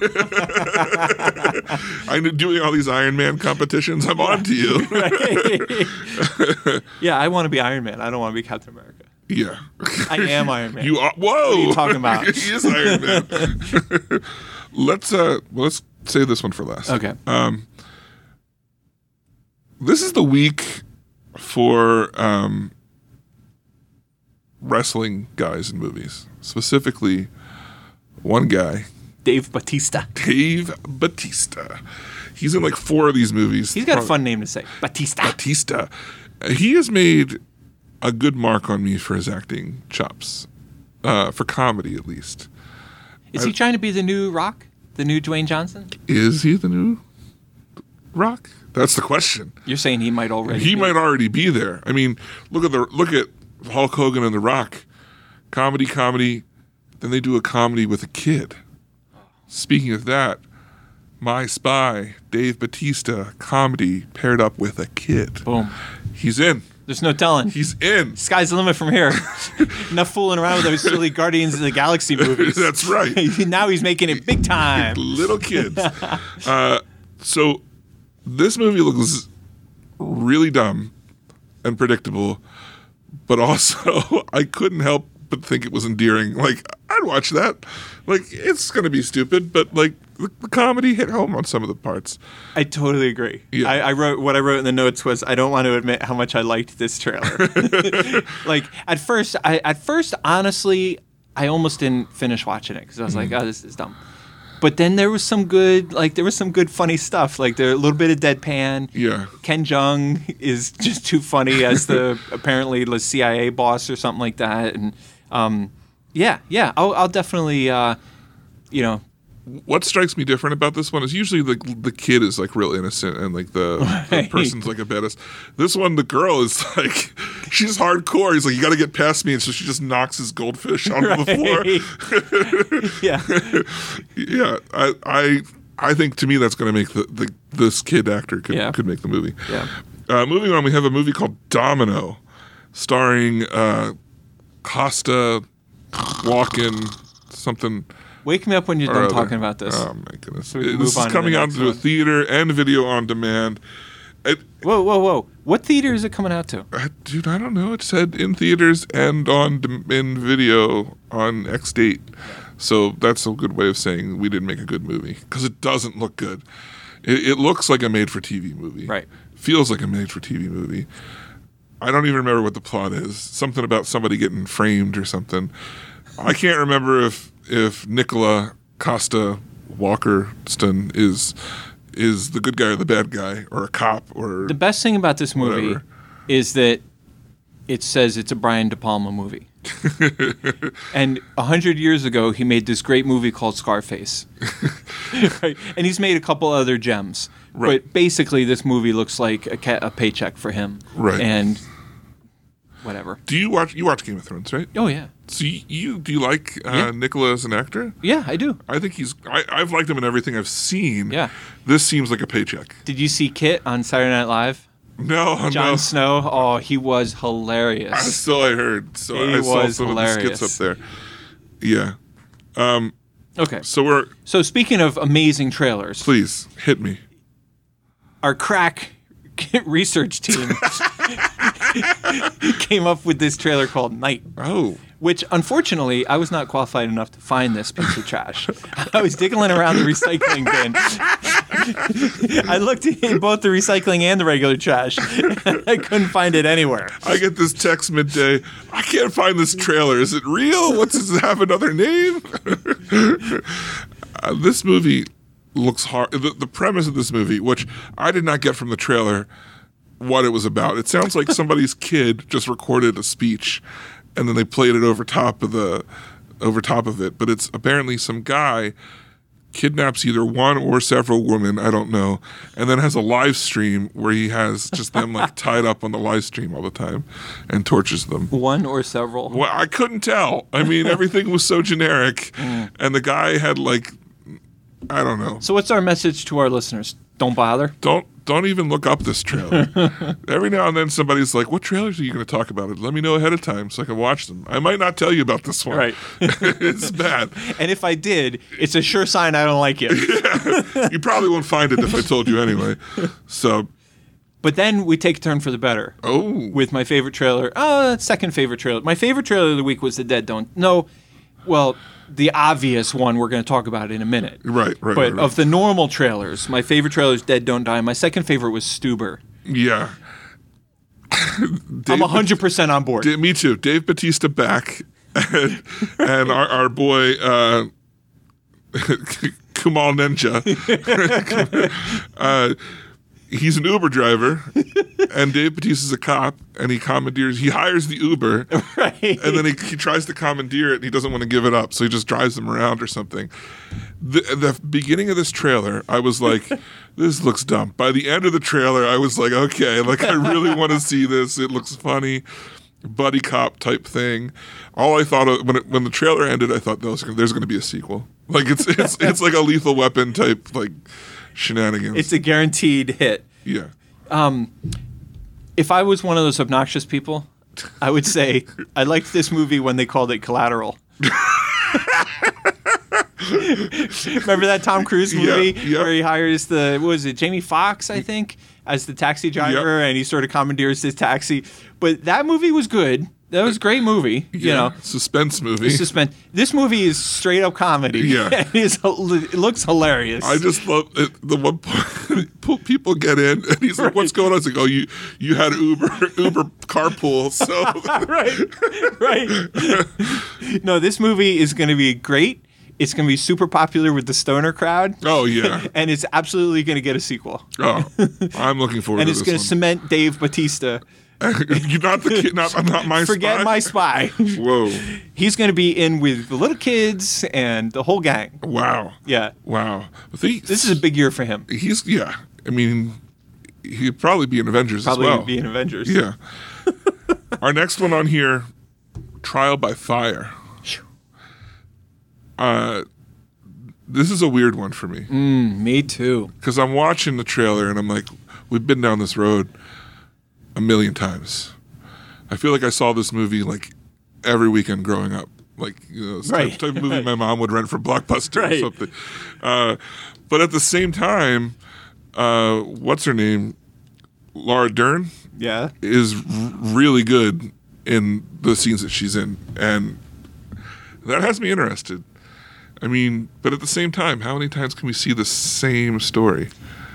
I'm doing all these Iron Man competitions. I'm on to you. Yeah, I want to be Iron Man. I don't want to be Captain America. Yeah. I am Iron Man. You are. Whoa. What are you talking about? He is Iron Man. Let's save this one for last. Okay. This is the week for wrestling guys in movies. Specifically, one guy, Dave Bautista. Dave Bautista. He's in like 4 of these movies. He's got a fun name to say. Bautista. Bautista. He has made a good mark on me for his acting chops, for comedy at least. Is he trying to be the new Rock? The new Dwayne Johnson? Is he the new Rock? That's the question. You're saying he might already He be. might already be there. I mean, look at Hulk Hogan and The Rock. Comedy. Then they do a comedy with a kid. Speaking of that, My Spy, Dave Bautista, comedy paired up with a kid. Boom. He's in. There's no telling. He's in. Sky's the limit from here. Enough fooling around with those silly Guardians of the Galaxy movies. That's right. Now he's making it big time. Little kids. So this movie looks really dumb and predictable, but also I couldn't help but think it was endearing. Like, I'd watch that. Like, it's going to be stupid, but like the comedy hit home on some of the parts. I totally agree. Yeah. I wrote in the notes was I don't want to admit how much I liked this trailer. Like at first, honestly, I almost didn't finish watching it because I was like, oh, this is dumb. But then there was some good funny stuff. Like there a little bit of deadpan. Yeah. Ken Jeong is just too funny as the apparently the CIA boss or something like that. And I'll definitely What strikes me different about this one is usually the kid is like real innocent and like the person's like a badass. This one, the girl is like, she's hardcore. He's like, you got to get past me, and so she just knocks his goldfish onto the floor. Yeah. Yeah, I think to me that's going to make this kid actor could make the movie. Yeah. Moving on, we have a movie called Domino, starring Costa, Walken, something. Wake me up when you're or done other. talking about this. Oh my goodness! we can This move is on to coming the out next to a one. theater and video on demand. Whoa. What theater is it coming out to? Dude, I don't know. It said in theaters and in video on X date. So that's a good way of saying we didn't make a good movie because it doesn't look good. It looks like a made-for-TV movie. Right. Feels like a made-for-TV movie. I don't even remember what the plot is. Something about somebody getting framed or something. I can't remember if Nicola Costa Walkerston is the good guy or the bad guy or a cop or The best thing about this movie Whatever. is that it says it's a Brian De Palma movie. And 100 years ago, he made this great movie called Scarface. Right? And he's made a couple other gems. Right. But basically, this movie looks like a paycheck for him. Right. And whatever. Do you watch Game of Thrones, right? Oh, yeah. So do you like Yeah. Nicola as an actor? Yeah, I do. I think I've liked him in everything I've seen. Yeah. This seems like a paycheck. Did you see Kit on Saturday Night Live? No, Jon no. Snow? Oh, he was hilarious. So I heard. So He I saw was some hilarious. of the skits up there. Yeah. Okay. So speaking of amazing trailers, please hit me. our crack research team came up with this trailer called Night, Oh. which unfortunately I was not qualified enough to find this piece of trash. I was digging around the recycling bin I looked in both the recycling and the regular trash. I couldn't find it anywhere. I get this text midday. I can't find this trailer. Is it real? Does it have another name? This movie looks hard. The premise of this movie, which I did not get from the trailer, what it was about. It sounds like somebody's kid just recorded a speech, and then they played it over top of it. But it's apparently some guy kidnaps either one or several women, I don't know, and then has a live stream where he has just them like tied up on the live stream all the time and tortures them. One or several? Well, I couldn't tell. I mean, everything was so generic, and the guy had like, I don't know. So what's our message to our listeners? Don't bother. Don't even look up this trailer. Every now and then somebody's like, what trailers are you going to talk about? Let me know ahead of time so I can watch them. I might not tell you about this one. Right. It's bad. And if I did, it's a sure sign I don't like it. You probably won't find it if I told you anyway. So, But then we take a turn for the better. oh, With my favorite trailer. Second favorite trailer. My favorite trailer of the week was The Dead Don't. No, well, the obvious one we're going to talk about in a minute. right. But of the normal trailers, my favorite trailer is Dead Don't Die. My second favorite was Stuber. Yeah. I'm 100% on board. Me too. Dave Bautista back, and our boy Kumal Ninja. He's an Uber driver, and Dave Bautista's a cop, and he hires the Uber, Right. and then he tries to commandeer it, and he doesn't want to give it up, so he just drives them around or something. The beginning of this trailer, I was like, this looks dumb. By the end of the trailer, I was like, okay, like I really want to see this. It looks funny. Buddy cop type thing. All I thought of when the trailer ended, I thought there's going to be a sequel. Like it's like a Lethal Weapon type like shenanigans. It's a guaranteed hit. Yeah. If I was one of those obnoxious people, I would say I liked this movie when they called it Collateral. Remember that Tom Cruise movie Yeah. where he hires Jamie Foxx, I think, as the taxi driver, and he sort of commandeers his taxi. But that movie was good. That was a great movie. You know, Suspense movie. suspense. This movie is straight up comedy. Yeah. It looks hilarious. I just love it. The one point people get in, and he's like, "What's going on?" It's like, "Oh, you had Uber carpool." So right. No, this movie is going to be great. It's going to be super popular with the stoner crowd. Oh yeah. And it's absolutely going to get a sequel. Oh, I'm looking forward And to it's this going to one. cement Dave Bautista. You're not the kid. I'm not my Forget spy. my spy. Whoa! He's going to be in with the little kids and the whole gang. Wow! Yeah. Wow! This is a big year for him. I mean, he'd probably be in Avengers Probably as well. be in Avengers. Yeah. Our next one on here, Trial by Fire. This is a weird one for me Me too. because I'm watching the trailer and I'm like, we've been down this road a million times. I feel like I saw this movie like every weekend growing up. Like, it's Right. type of movie my mom would rent from Blockbuster Right. or something. But at the same time, what's her name? Laura Dern Yeah. is really good in the scenes that she's in. And that has me interested. I mean, but at the same time, how many times can we see the same story?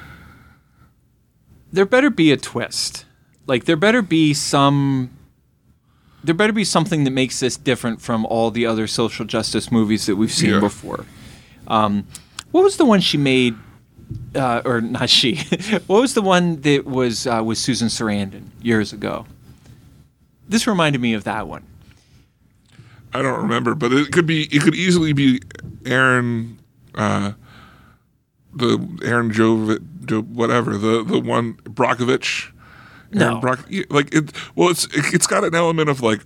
There better be a twist. Like there better be something that makes this different from all the other social justice movies that we've seen Yeah. before. What was the one she made? Or not she? What was the one that was with Susan Sarandon years ago? This reminded me of that one. I don't remember, but it could easily be Aaron, the Aaron whatever, the one Brockovich. No. It's got an element of like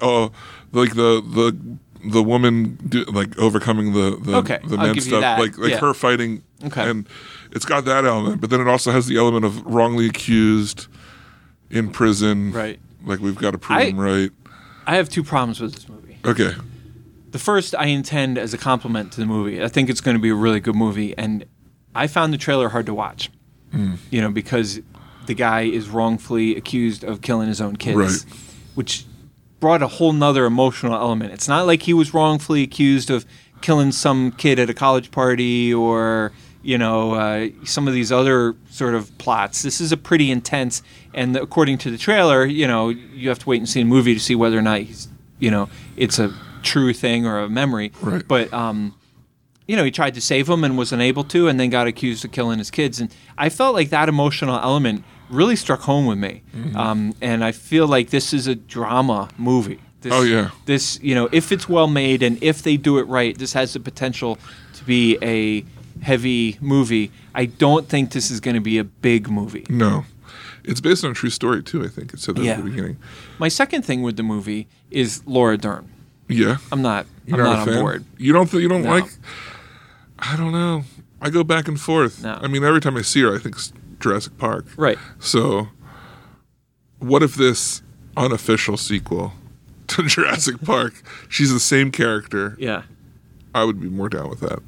the woman overcoming the Okay, I'll men give you stuff, that. like Yeah. her fighting, Okay. and it's got that element, but then it also has the element of wrongly accused in prison, Right. Like we've got to prove him right. I have two problems with this movie. Okay, The first I intend as a compliment to the movie. I think it's going to be a really good movie, and I found the trailer hard to watch. Because the guy is wrongfully accused of killing his own kids, Right. which brought a whole nother emotional element. It's not like he was wrongfully accused of killing some kid at a college party or some of these other sort of plots. This is a pretty intense, and according to the trailer, you have to wait and see the movie to see whether or not it's a true thing or a memory. Right. But he tried to save him and was unable to, and then got accused of killing his kids. And I felt like that emotional element really struck home with me. And I feel like this is a drama movie. This, if it's well made and if they do it right, this has the potential to be a heavy movie. I don't think this is going to be a big movie. No. It's based on a true story, too, I think. It said that at the beginning. My second thing with the movie is Laura Dern. Yeah. I'm not on board. You don't No. like... I don't know. I go back and forth. No. I mean, every time I see her, I think it's Jurassic Park. Right. So, what if this unofficial sequel to Jurassic Park, she's the same character? Yeah. I would be more down with that.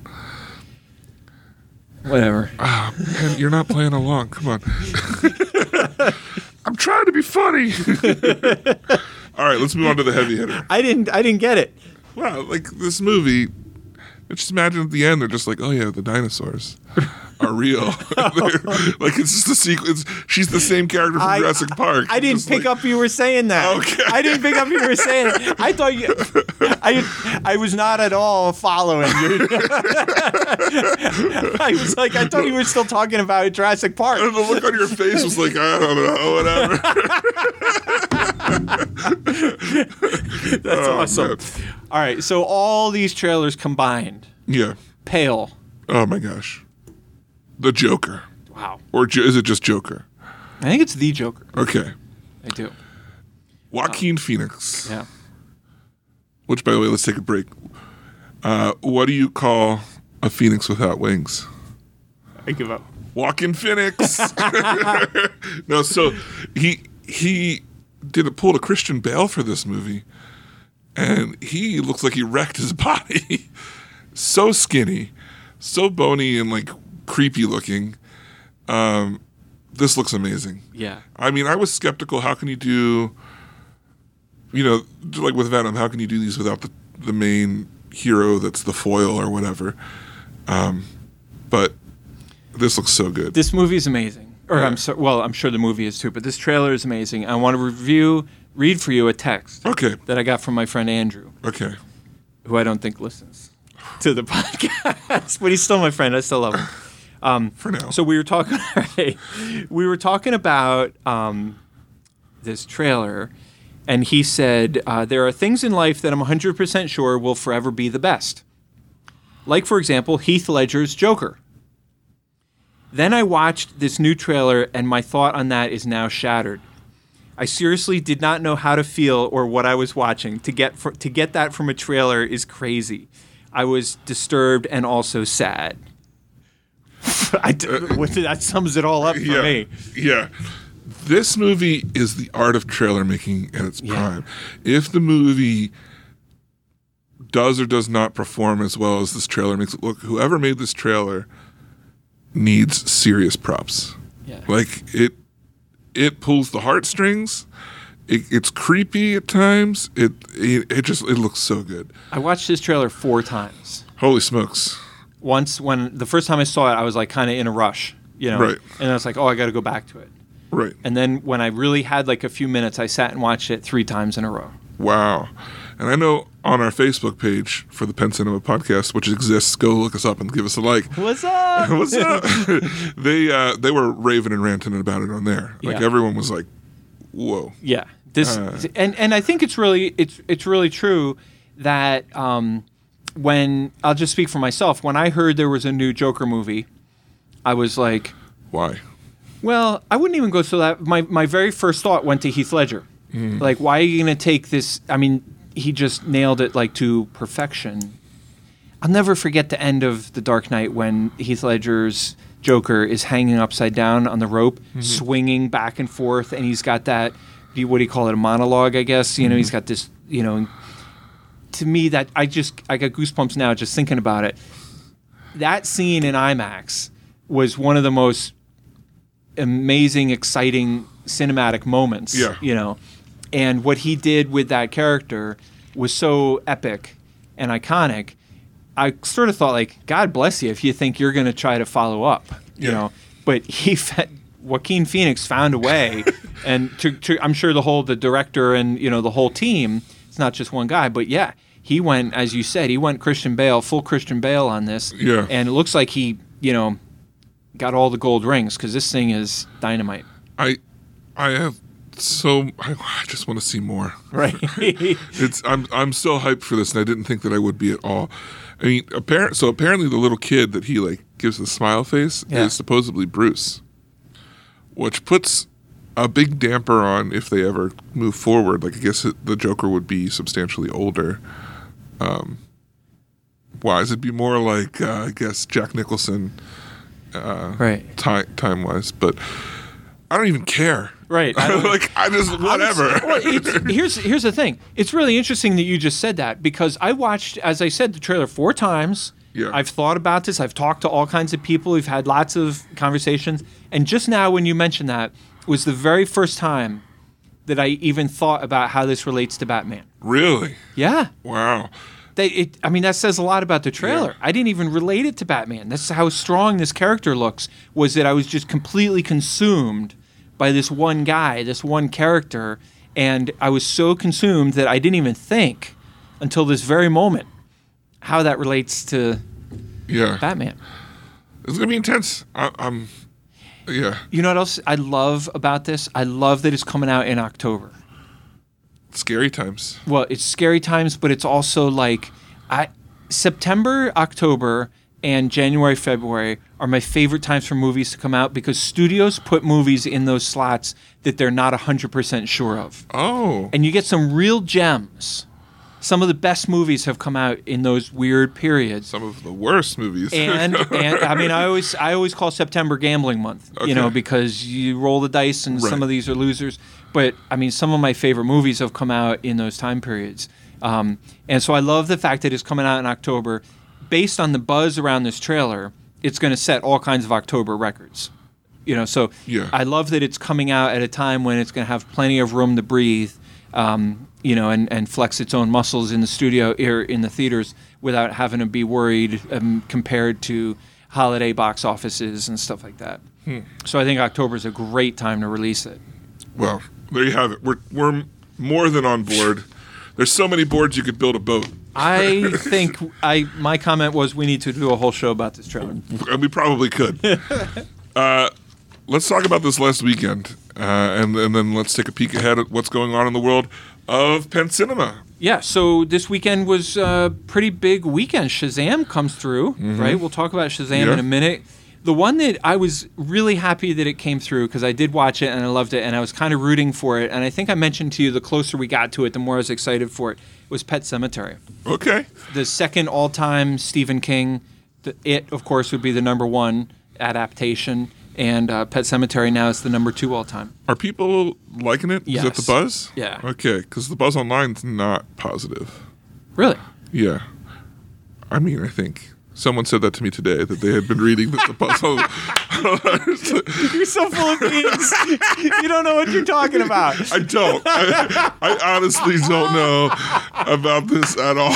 Whatever. Oh, man, you're not playing along. Come on. I'm trying to be funny. All right, let's move on to the heavy hitter. I didn't get it. Wow, like this movie, just imagine at the end they're just like, oh yeah, the dinosaurs are real. Like it's just a sequence. She's the same character from Jurassic Park. I didn't pick up you were saying that. Okay. I didn't pick up you were saying it. I thought you. I was not at all following you. I was like, I thought you were still talking about Jurassic Park. And the look on your face was like, I don't know, whatever. That's awesome. Man. All right, so all these trailers combined Yeah. pale. Oh my gosh. The Joker. Wow. Or is it just Joker? I think it's the Joker. Okay. I do. Joaquin Phoenix. Yeah. Which, by the way, let's take a break. What do you call a phoenix without wings? I give up. Joaquin Phoenix. No, so he pulled a Christian Bale for this movie, and he looks like he wrecked his body. So skinny, so bony and like creepy looking. This looks amazing. Yeah. I mean, I was skeptical. How can you do, like with Venom, how can you do these without the main hero that's the foil or whatever? But this looks so good. This movie is amazing. Or Yeah. I'm sure the movie is too, but this trailer is amazing. I want to read for you a text Okay. that I got from my friend Andrew, Okay. who I don't think listens to the podcast, but he's still my friend. I still love him. For now. So we were talking. We were talking about this trailer, and he said there are things in life that I'm 100% sure will forever be the best. Like, for example, Heath Ledger's Joker. Then I watched this new trailer, and my thought on that is now shattered. I seriously did not know how to feel or what I was watching. To get that from a trailer is crazy. I was disturbed and also sad. That sums it all up for me. Yeah. This movie is the art of trailer making at its prime. If the movie does or does not perform as well as this trailer makes it look, whoever made this trailer needs serious props. Yeah. Like it pulls the heartstrings. It's creepy at times. It looks so good. I watched this trailer 4 times. Holy smokes. Once, when the first time I saw it, I was like kind of in a rush, Right. And I was like, oh, I got to go back to it. Right. And then when I really had like a few minutes, I sat and watched it 3 times in a row. Wow. And I know on our Facebook page for the Penn Cinema Podcast, which exists, go look us up and give us a like. What's up? What's up? They were raving and ranting about it on there. Like Yeah. everyone was like, whoa. Yeah. This and I think it's really true that when I'll just speak for myself, when I heard there was a new Joker movie, I was like, Why? well, I wouldn't even go so that my very first thought went to Heath Ledger. Like, why are you going to take this? I mean, he just nailed it like to perfection. I'll never forget the end of The Dark Knight when Heath Ledger's Joker is hanging upside down on the rope, swinging back and forth, and he's got that, what do you call it, a monologue, I guess? He's got this, to me, that I got goosebumps now just thinking about it. That scene in IMAX was one of the most amazing, exciting cinematic moments. Yeah. And what he did with that character was so epic and iconic. I sort of thought, like, God bless you if you think you're going to try to follow up, you Yeah. know. But Joaquin Phoenix found a way, and I'm sure the director and, you know, the whole team, it's not just one guy, but yeah, he went, as you said, Christian Bale, full Christian Bale on this. Yeah. And it looks like he, you know, got all the gold rings because this thing is dynamite. I just want to see more. Right. I'm so hyped for this, and I didn't think that I would be at all. I mean, apparently the little kid that he like gives the smile face is supposedly Bruce, which puts a big damper on if they ever move forward. Like, I guess the Joker would be substantially older. Why? It'd be more like I guess Jack Nicholson, Right. time wise, but I don't even care. Right. I just whatever. Well, here's the thing. It's really interesting that you just said that because I watched, as I said, the trailer 4 times. Yeah. I've thought about this. I've talked to all kinds of people. We've had lots of conversations. And just now when you mentioned that was the very first time that I even thought about how this relates to Batman. Really? Yeah. Wow. That says a lot about the trailer. Yeah. I didn't even relate it to Batman. That's how strong this character looks, was that I was just completely consumed by this one guy, this one character, and I was so consumed that I didn't even think until this very moment how that relates to Batman. It's going to be intense. Yeah. You know what else I love about this? I love that it's coming out in October. Scary times. Well, it's scary times, but it's also like September, October, and January, February are my favorite times for movies to come out because studios put movies in those slots that they're not 100% sure of. Oh. And you get some real gems. Some of the best movies have come out in those weird periods. Some of the worst movies. And I mean, I always call September gambling month, you know, because you roll the dice and some of these are losers. But I mean, some of my favorite movies have come out in those time periods. And so I love the fact that it's coming out in October. Based on the buzz around this trailer, it's going to set all kinds of October records. You know, so I love that it's coming out at a time when it's going to have plenty of room to breathe, you know, and flex its own muscles in the studio or in the theaters without having to be worried compared to holiday box offices and stuff like that. So I think October is a great time to release it. Well, there you have it. We're more than on board. There's so many boards you could build a boat. I think my comment was we need to do a whole show about this trailer. We probably could. Let's talk about this last weekend, and then let's take a peek ahead at what's going on in the world of Penn Cinema. Yeah, so this weekend was a pretty big weekend. Shazam comes through, right? We'll talk about Shazam in a minute. The one that I was really happy that it came through because I did watch it and I loved it and I was kind of rooting for it. And I think I mentioned to you the closer we got to it, the more I was excited for it. Was Pet Sematary. Okay. The second all-time Stephen King. It, of course, would be the number 1 adaptation. And Pet Sematary now is the number 2 all-time. Are people liking it? Yes. Is that the buzz? Yeah. Okay, because the buzz online's not positive. Really? Yeah. I mean, I think someone said that to me today, that they had been reading that the buzz You're so full of beans. You don't know what you're talking about. I don't. I honestly don't know about this at all.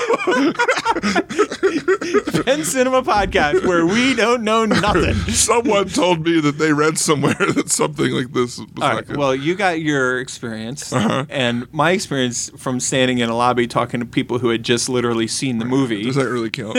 Penn Cinema Podcast, where we don't know nothing. Someone told me that they read somewhere that something like this was All not right, good. well, you got your experience, and my experience from standing in a lobby talking to people who had just literally seen the movie Does that really count?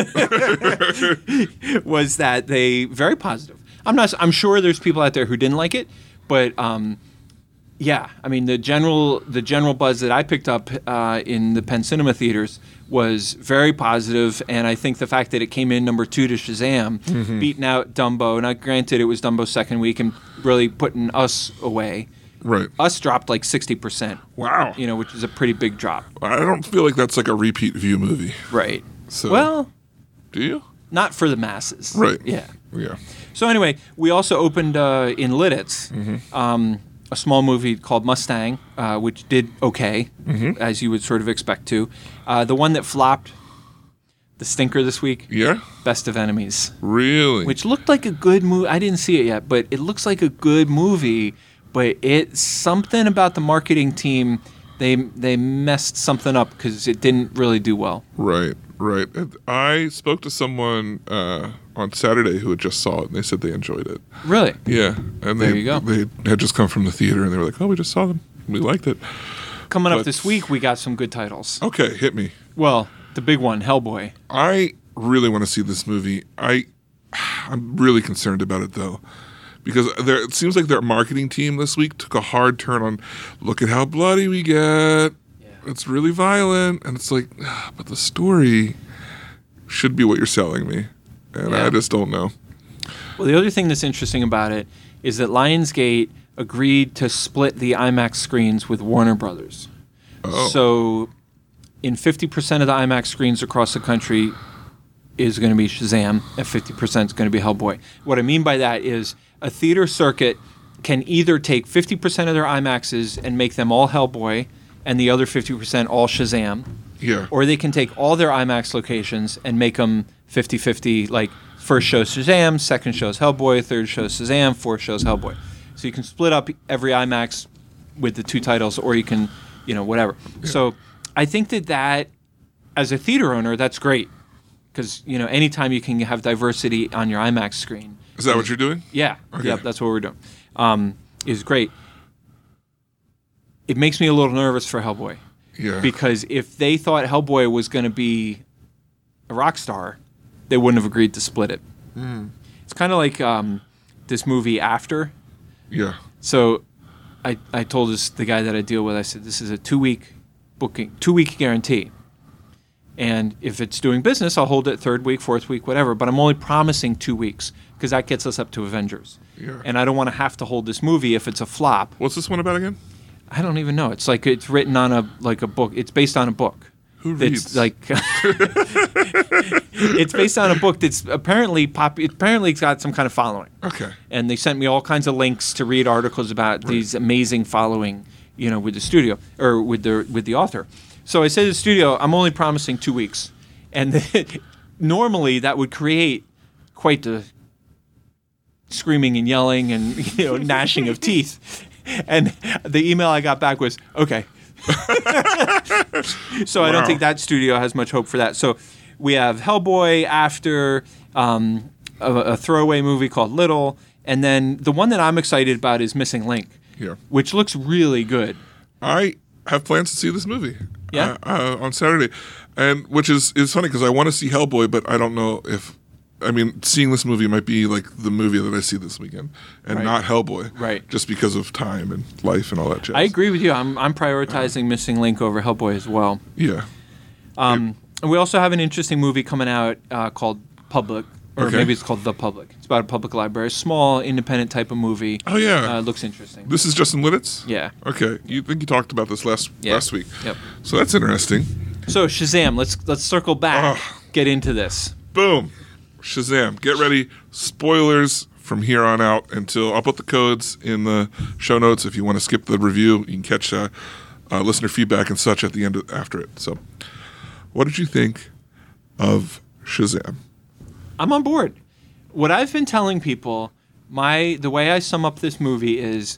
was that they very positive. I'm sure there's people out there who didn't like it, but yeah, I mean the general buzz that I picked up in the Penn Cinema theaters was very positive, and I think the fact that it came in number 2 to Shazam, beating out Dumbo. Now, granted, it was Dumbo's second week and really putting Us away. Right. Us dropped like 60%. Wow. You know, which is a pretty big drop. I don't feel like that's like a repeat view movie. Right. So, Well, do you? not for the masses. Right. Yeah. Yeah. So anyway, we also opened in Lidditz a small movie called Mustang, which did okay, as you would sort of expect to. The one that flopped, the stinker this week, Yeah? Best of Enemies, Really? which looked like a good movie. I didn't see it yet, but it looks like a good movie. But it's something about the marketing team. They messed something up because it didn't really do well. Right. Right. And I spoke to someone on Saturday who had just saw it, and they said they enjoyed it. Really? Yeah. And There you go. they had just come from the theater, and they were like, "Oh, we just saw them. We liked it." Coming up But- this week, we got some good titles. Okay, hit me. Well, the big one, Hellboy. I really want to see this movie. I'm really concerned about it though, because it seems like their marketing team this week took a hard turn on. Look at how bloody we get. It's really violent, and it's like, but the story should be what you're selling me, and Yeah. I just don't know. Well, the other thing that's interesting about it is that Lionsgate agreed to split the IMAX screens with Warner Brothers. Oh. So, in 50% of the IMAX screens across the country is going to be Shazam, and 50% is going to be Hellboy. What I mean by that is a theater circuit can either take 50% of their IMAXs and make them all Hellboy, and the other 50% all Shazam. Yeah. Or they can take all their IMAX locations and make them 50-50, like first show's Shazam, second show's Hellboy, third show's Shazam, fourth show's Hellboy. So you can split up every IMAX with the two titles, or you can, whatever. Yeah. So I think that as a theater owner, that's great. Because, anytime you can have diversity on your IMAX screen. Is that what you're doing? Yeah. Okay. Yep, that's what we're doing. Is great. It makes me a little nervous for Hellboy. Yeah. Because if they thought Hellboy was going to be a rock star, they wouldn't have agreed to split it. It's kind of like this movie After. Yeah. So I told the guy that I deal with, I said, this is a 2-week booking, 2-week guarantee. And if it's doing business, I'll hold it 3rd week, 4th week, whatever. But I'm only promising 2 weeks because that gets us up to Avengers. Yeah. And I don't want to have to hold this movie if it's a flop. What's this one about again? I don't even know. It's like it's written on a book. It's based on a book. Who reads? It's like it's based on a book that's apparently apparently it's got some kind of following. Okay. And they sent me all kinds of links to read articles about these amazing following, with the studio or with the author. So I said to the studio, I'm only promising 2 weeks. And normally that would create quite the screaming and yelling and gnashing of teeth. And the email I got back was, okay. So I don't think that studio has much hope for that. So we have Hellboy After, a throwaway movie called Little, and then the one that I'm excited about is Missing Link, which looks really good. I have plans to see this movie on Saturday, and which is funny because I want to see Hellboy, but I don't know if seeing this movie might be like the movie that I see this weekend, and not Hellboy, right? Just because of time and life and all that jazz. I agree with you. I'm prioritizing Missing Link over Hellboy as well. Yeah. And we also have an interesting movie coming out called Public, or maybe it's called The Public. It's about a public library, a small independent type of movie. Oh yeah, looks interesting. This is Justin Lititz? Yeah. Okay, you talked about this last week? Yep. So that's interesting. So Shazam, let's circle back, get into this. Boom. Shazam. Get ready. Spoilers from here on out until I'll put the codes in the show notes. If you want to skip the review, you can catch listener feedback and such at the end after it. So, what did you think of Shazam? I'm on board. What I've been telling people, the way I sum up this movie is,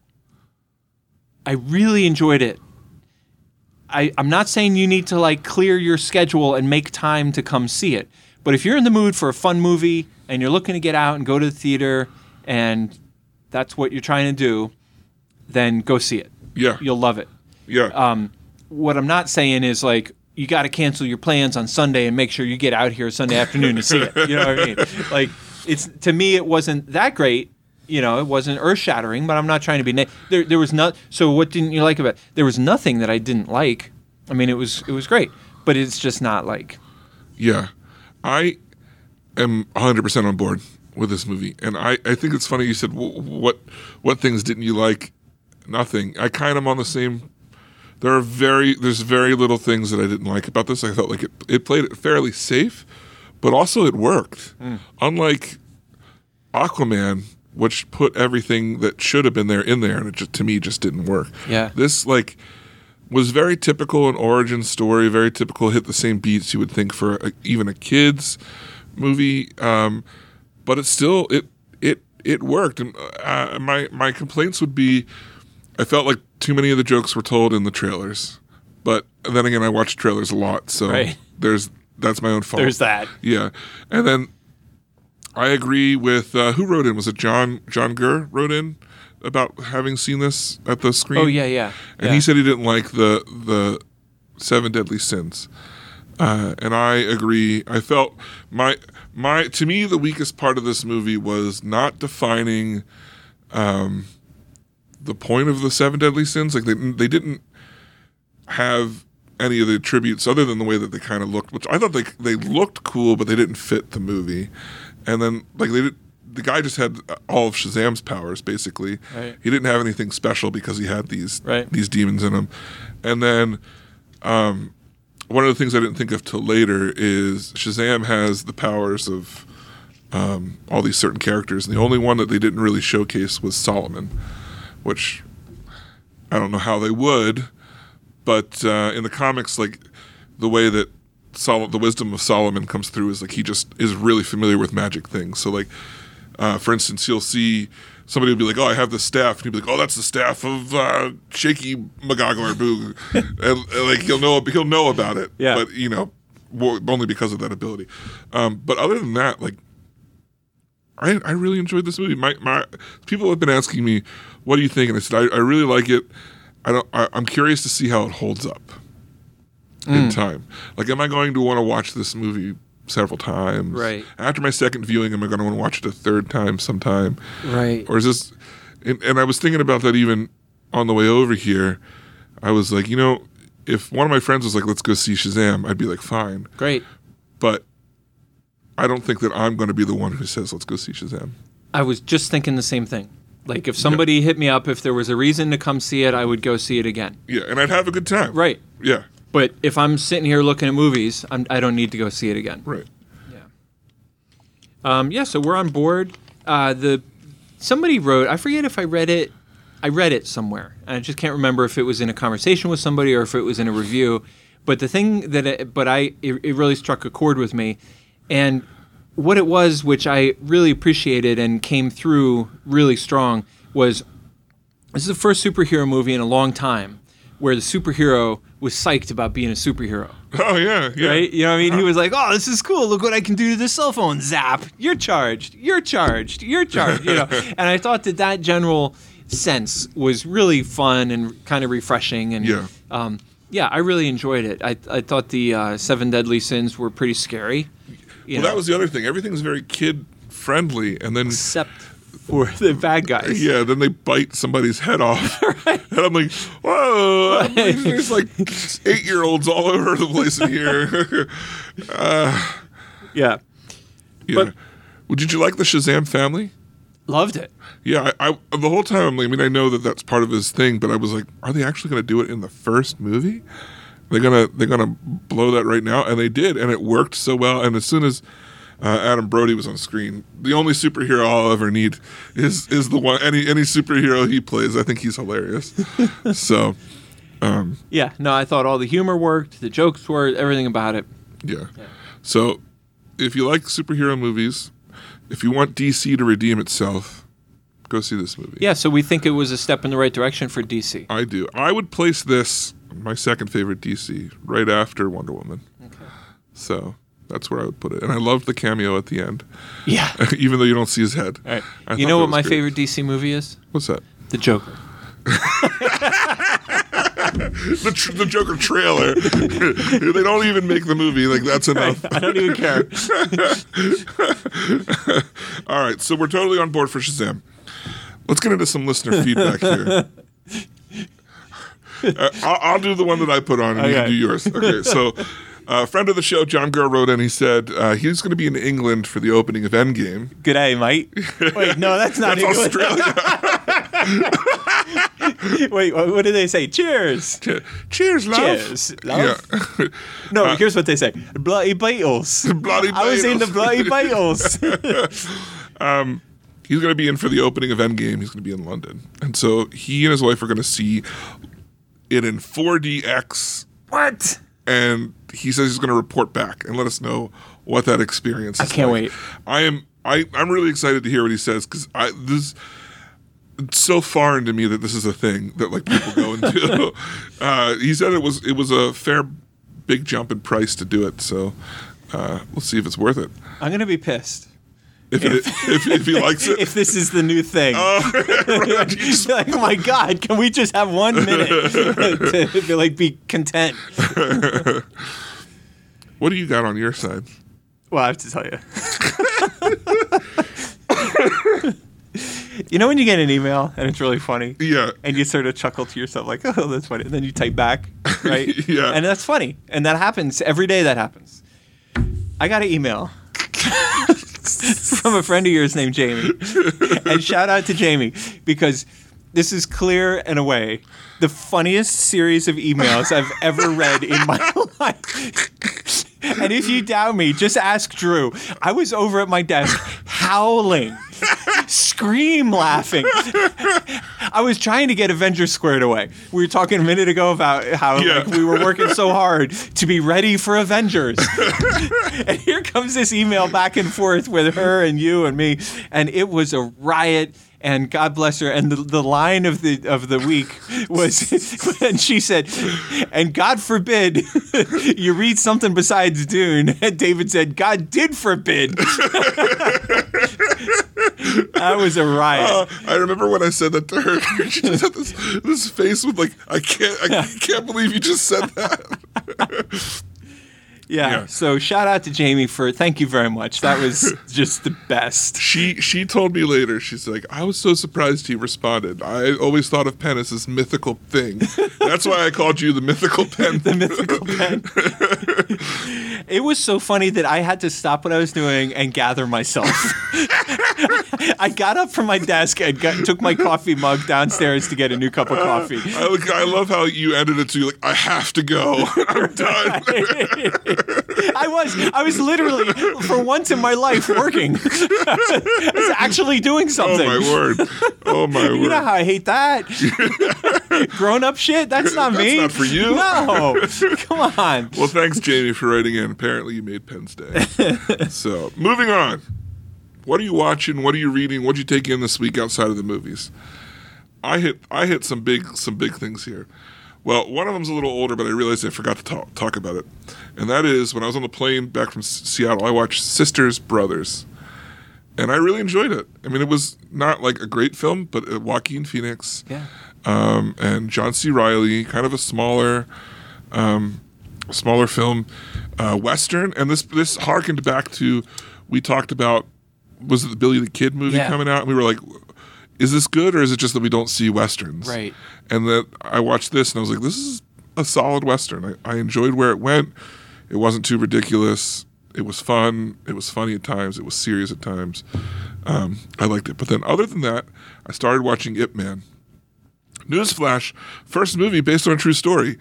I really enjoyed it. I'm not saying you need to clear your schedule and make time to come see it. But if you're in the mood for a fun movie and you're looking to get out and go to the theater and that's what you're trying to do, then go see it. Yeah. You'll love it. Yeah. What I'm not saying is you got to cancel your plans on Sunday and make sure you get out here Sunday afternoon to see it. You know what I mean? To me, it wasn't that great. It wasn't earth-shattering, but I'm not trying to be there was not. So what didn't you like about it? There was nothing that I didn't like. It was great, but it's just not Yeah. I am 100% on board with this movie, and I think it's funny you said what things didn't you like? Nothing. I kind of am on the same. There's very little things that I didn't like about this. I felt like it played it fairly safe, but also it worked. Unlike Aquaman, which put everything that should have been there in there, and it to me just didn't work. Yeah. This was very typical an origin story, very typical, hit the same beats you would think for even a kid's movie, but it still it worked. And my complaints would be, I felt like too many of the jokes were told in the trailers, but then again I watch trailers a lot, so there's that's my own fault. There's that. Yeah, and then I agree with who wrote in. Was it John Gurr wrote in about having seen this at the screen? Oh yeah. And he said he didn't like the Seven Deadly Sins. And I agree. I felt to me the weakest part of this movie was not defining the point of the Seven Deadly Sins. Like they didn't have any of the attributes other than the way that they kind of looked, which I thought they looked cool, but they didn't fit the movie. And then the guy just had all of Shazam's powers basically. Right. He didn't have anything special because he had these demons in him. And then one of the things I didn't think of till later is Shazam has the powers of all these certain characters, and the only one that they didn't really showcase was Solomon, which I don't know how they would, but in the comics, like the way that the wisdom of Solomon comes through is like he just is really familiar with magic things. So like, for instance, you'll see somebody will be like, "Oh, I have this staff," and he'll be like, "Oh, that's the staff of Shaky Magagor Boog," and like he'll know about it. Yeah. But only because of that ability. But other than that, like, I really enjoyed this movie. My people have been asking me, "What do you think?" And I said, I really like it. I'm curious to see how it holds up in time. Like, am I going to want to watch this movie several times? Right. After my second viewing, am I going to want to watch it a third time sometime? Right. Or is this... And I was thinking about that even on the way over here. I was like, if one of my friends was like, let's go see Shazam, I'd be like, fine. Great. But I don't think that I'm going to be the one who says, let's go see Shazam. I was just thinking the same thing. Like, if somebody hit me up, if there was a reason to come see it, I would go see it again. Yeah, and I'd have a good time. Right. Yeah. But if I'm sitting here looking at movies, I don't need to go see it again. Right. Yeah. So we're on board. Somebody wrote, I forget if I read it. I read it somewhere. And I just can't remember if it was in a conversation with somebody or if it was in a review. But the thing that it really struck a chord with me. And what it was, which I really appreciated and came through really strong, was this is the first superhero movie in a long time where the superhero was psyched about being a superhero. Oh, yeah. Right? You know what I mean? He was like, oh, this is cool. Look what I can do to this cell phone. Zap. You're charged. You're charged. You're charged. And I thought that general sense was really fun and kind of refreshing. And I really enjoyed it. I thought the Seven Deadly Sins were pretty scary. That was the other thing. Everything's very kid-friendly, and then... Except for the bad guys. Yeah, then they bite somebody's head off. Right. And I'm like, whoa, there's like 8-year-olds all over the place in here. Yeah. But, did you like the Shazam family? Loved it. Yeah, I the whole time, I mean, I know that that's part of his thing, but I was like, are they actually going to do it in the first movie? They're gonna blow that right now, and they did, and it worked so well. And as soon as Adam Brody was on screen, the only superhero I'll ever need is the one. Any superhero he plays, I think he's hilarious. So, I thought all the humor worked, the jokes worked, everything about it. Yeah. So, if you like superhero movies, if you want DC to redeem itself, go see this movie. Yeah. So we think it was a step in the right direction for DC. I do. I would place this my second favorite DC, right after Wonder Woman. Okay. So that's where I would put it. And I loved the cameo at the end. Yeah. Even though you don't see his head. Right. You know what my favorite DC movie is? What's that? The Joker. the Joker trailer. They don't even make the movie. Like, that's enough. Right. I don't even care. All right. So we're totally on board for Shazam. Let's get into some listener feedback here. I'll do the one that I put on, and you can do yours. Okay, so a friend of the show, John Gurr, wrote in. He said he's going to be in England for the opening of Endgame. G'day, mate. Wait, no, that's not That's England. Australia. Wait, what do they say? Cheers. Cheers, love. Cheers, love. Yeah. No, here's what they say. Bloody Beatles. Bloody I was in the Beatles. Bloody Beatles. He's going to be in for the opening of Endgame. He's going to be in London. And so he and his wife are going to see it in 4DX. What? And he says he's going to report back and let us know what that experience is. I can't like. wait. I'm really excited to hear what he says, because it's so foreign to me that this is a thing that like people go and do. He said it was a fair big jump in price to do it. So we'll see if it's worth it. I'm gonna be pissed If he likes it. if this is the new thing. Like, oh my God, can we just have 1 minute to be content? What do you got on your side? Well, I have to tell you. You know when you get an email and it's really funny? Yeah. And you sort of chuckle to yourself like, oh, that's funny. And then you type back, right? Yeah. And that's funny. And that happens. Every day that happens. I got an email from a friend of yours named Jamie. And shout out to Jamie because this is clear and away the funniest series of emails I've ever read in my life. And if you doubt me, just ask Drew. I was over at my desk howling, scream laughing. I was trying to get Avengers squared away. We were talking a minute ago about how we were working so hard to be ready for Avengers. And here comes this email back and forth with her and you and me, and it was a riot. And God bless her. And the line of the week was when she said, "And God forbid you read something besides Dune." And David said, "God did forbid." That was a riot. I remember when I said that to her. She just had this face with like, I can't believe you just said that. Yeah. So shout out to Jamie thank you very much. That was just the best. She told me later, she's like, I was so surprised he responded. I always thought of Penn as this mythical thing. That's why I called you the mythical Penn. The mythical Penn. It was so funny that I had to stop what I was doing and gather myself. I got up from my desk and took my coffee mug downstairs to get a new cup of coffee. I love how you ended it to like, I have to go. I'm done. I was literally, for once in my life, working. I was actually doing something. Oh my word. You know how I hate that. Grown-up shit? That's not me. That's not for you. No. Come on. Well, thanks, Jamie, for writing in. Apparently you made Penn's day. So, moving on. What are you watching? What are you reading? What did you take in this week outside of the movies? I hit some big things here. Well, one of them's a little older, but I realized I forgot to talk about it. And that is, when I was on the plane back from Seattle, I watched Sisters, Brothers. And I really enjoyed it. I mean, it was not like a great film, but Joaquin Phoenix and John C. Reilly, kind of a smaller film, Western. And this harkened back to, we talked about, was it the Billy the Kid movie coming out? And we were like, is this good, or is it just that we don't see Westerns? Right. And that I watched this, and I was like, this is a solid Western. I enjoyed where it went. It wasn't too ridiculous. It was fun. It was funny at times. It was serious at times. I liked it. But then other than that, I started watching Ip Man. Newsflash, first movie based on a true story.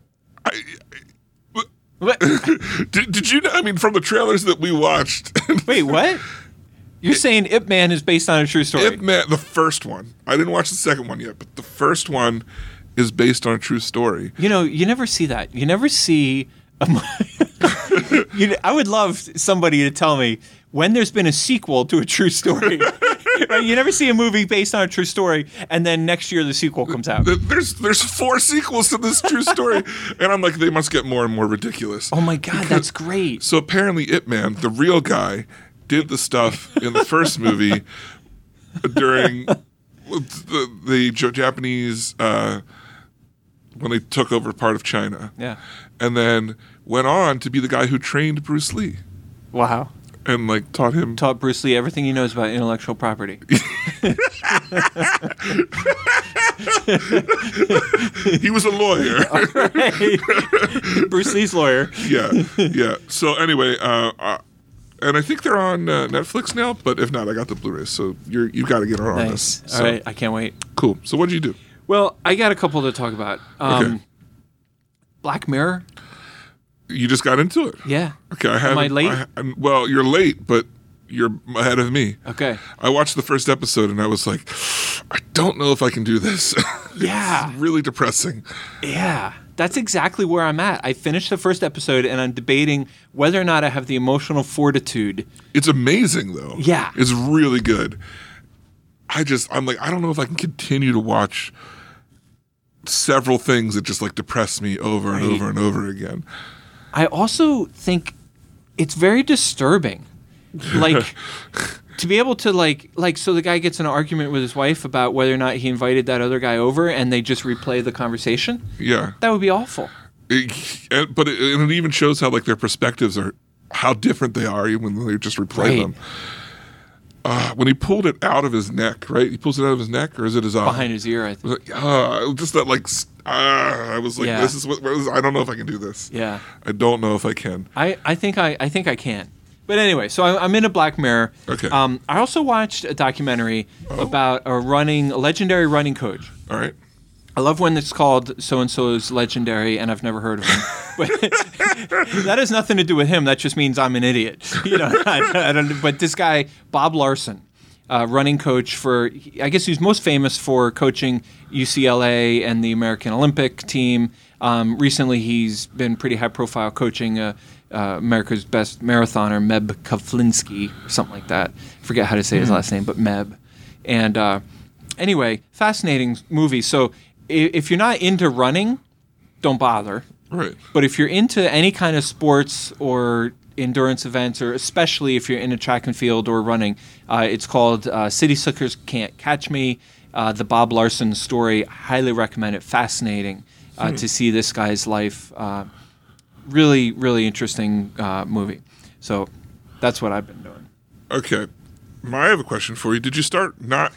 Did you know? I mean, from the trailers that we watched. Wait, what? You're saying Ip Man is based on a true story? Ip Man, the first one. I didn't watch the second one yet, but the first one is based on a true story. You know, you never see that. You never see... I would love somebody to tell me when there's been a sequel to a true story. Right? You never see a movie based on a true story, and then next year the sequel comes out. There's 4 sequels to this true story, and I'm like, they must get more and more ridiculous. Oh my God, that's great. So apparently Ip Man, the real guy, did the stuff in the first movie during the Japanese, when they took over part of China. Yeah. And then went on to be the guy who trained Bruce Lee. Wow. And like taught Bruce Lee everything he knows about intellectual property. He was a lawyer. Right. Bruce Lee's lawyer. Yeah. So anyway, and I think they're on Netflix now, but if not, I got the Blu-ray, so you've got to get on Nice. this. All right, I can't wait. Cool. So what did you do? Well, I got a couple to talk about. Okay. Black Mirror. You just got into it. Yeah. Okay. Am I late? Well, you're late, but you're ahead of me. Okay. I watched the first episode and I was like, I don't know if I can do this. Yeah. It's really depressing. Yeah. That's exactly where I'm at. I finished the first episode and I'm debating whether or not I have the emotional fortitude. It's amazing though. Yeah. It's really good. I'm like, I don't know if I can continue to watch several things that just like depress me over and over and over again. I also think it's very disturbing. Like, to be able to, so the guy gets in an argument with his wife about whether or not he invited that other guy over, and they just replay the conversation. Yeah. That would be awful. But it even shows how, like, their perspectives are, how different they are when they just replay them. When he pulled it out of his neck, right? He pulls it out of his neck, or is it his eye? Behind his ear, I think. Just that, like, I was like, Yeah. this is what I don't know if I can do this. Yeah. I don't know if I can. I think I can. But anyway, so I'm into Black Mirror. Okay. I also watched a documentary about a legendary running coach. All right. I love when it's called so-and-so's legendary, and I've never heard of him. But that has nothing to do with him. That just means I'm an idiot. I don't. But this guy, Bob Larson, running coach for, I guess he's most famous for coaching UCLA and the American Olympic team. Recently, he's been pretty high-profile coaching America's best marathoner, Meb Keflinski, something like that. I forget how to say his last name, but Meb. And anyway, fascinating movie. So if you're not into running, don't bother. Right. But if you're into any kind of sports or endurance events, or especially if you're into track and field or running, it's called City Slickers Can't Catch Me. The Bob Larson story, highly recommend it. Fascinating to see this guy's life. Really, really interesting movie. So that's what I've been doing. Okay. I have a question for you. Did you start not...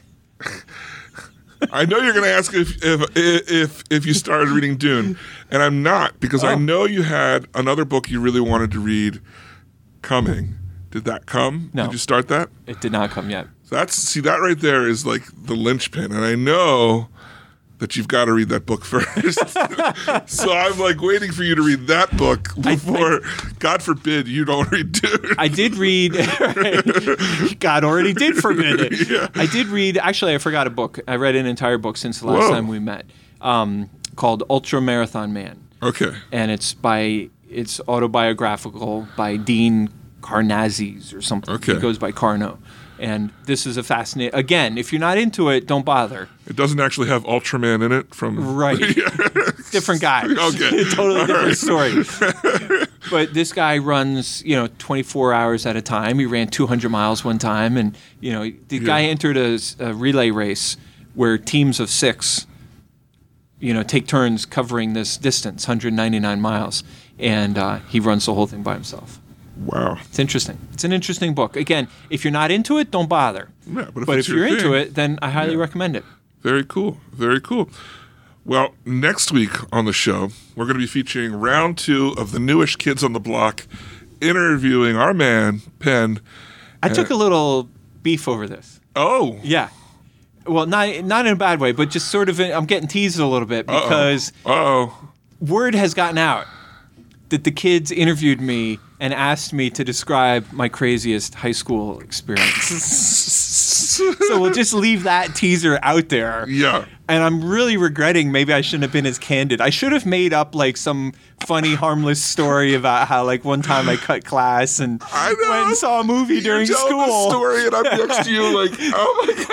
I know you're going to ask if you started reading Dune, and I'm not, because I know you had another book you really wanted to read coming. Did that come? No. Did you start that? It did not come yet. That right there is like the linchpin, and I know that you've got to read that book first. So I'm like waiting for you to read that book before, God forbid, you don't read Dune. I did read. God already did forbid it. Yeah. I did read. Actually, I forgot a book. I read an entire book since the last time we met, called Ultra Marathon Man. Okay. And it's autobiographical by Dean Karnazes or something. Okay. He goes by Carno. And this is a fascinating... Again, if you're not into it, don't bother. It doesn't actually have Ultraman in it from... Right. Different guy. Okay. Totally different story. But this guy runs, 24 hours at a time. He ran 200 miles one time. And, the guy entered a relay race where teams of 6, take turns covering this distance, 199 miles. And he runs the whole thing by himself. Wow. It's interesting. It's an interesting book. Again, if you're not into it, don't bother. Yeah, but if you're into it, then I highly recommend it. Very cool. Very cool. Well, next week on the show, we're going to be featuring round 2 of the newish Kids on the Block, interviewing our man, Penn. I took a little beef over this. Oh. Yeah. Well, not in a bad way, but just sort of, I'm getting teased a little bit because word has gotten out that the kids interviewed me and asked me to describe my craziest high school experience. So we'll just leave that teaser out there. Yeah. And I'm really regretting maybe I shouldn't have been as candid. I should have made up like some funny, harmless story about how like one time I cut class and went and saw a movie during You're telling school. the story and I'm next to you like, oh my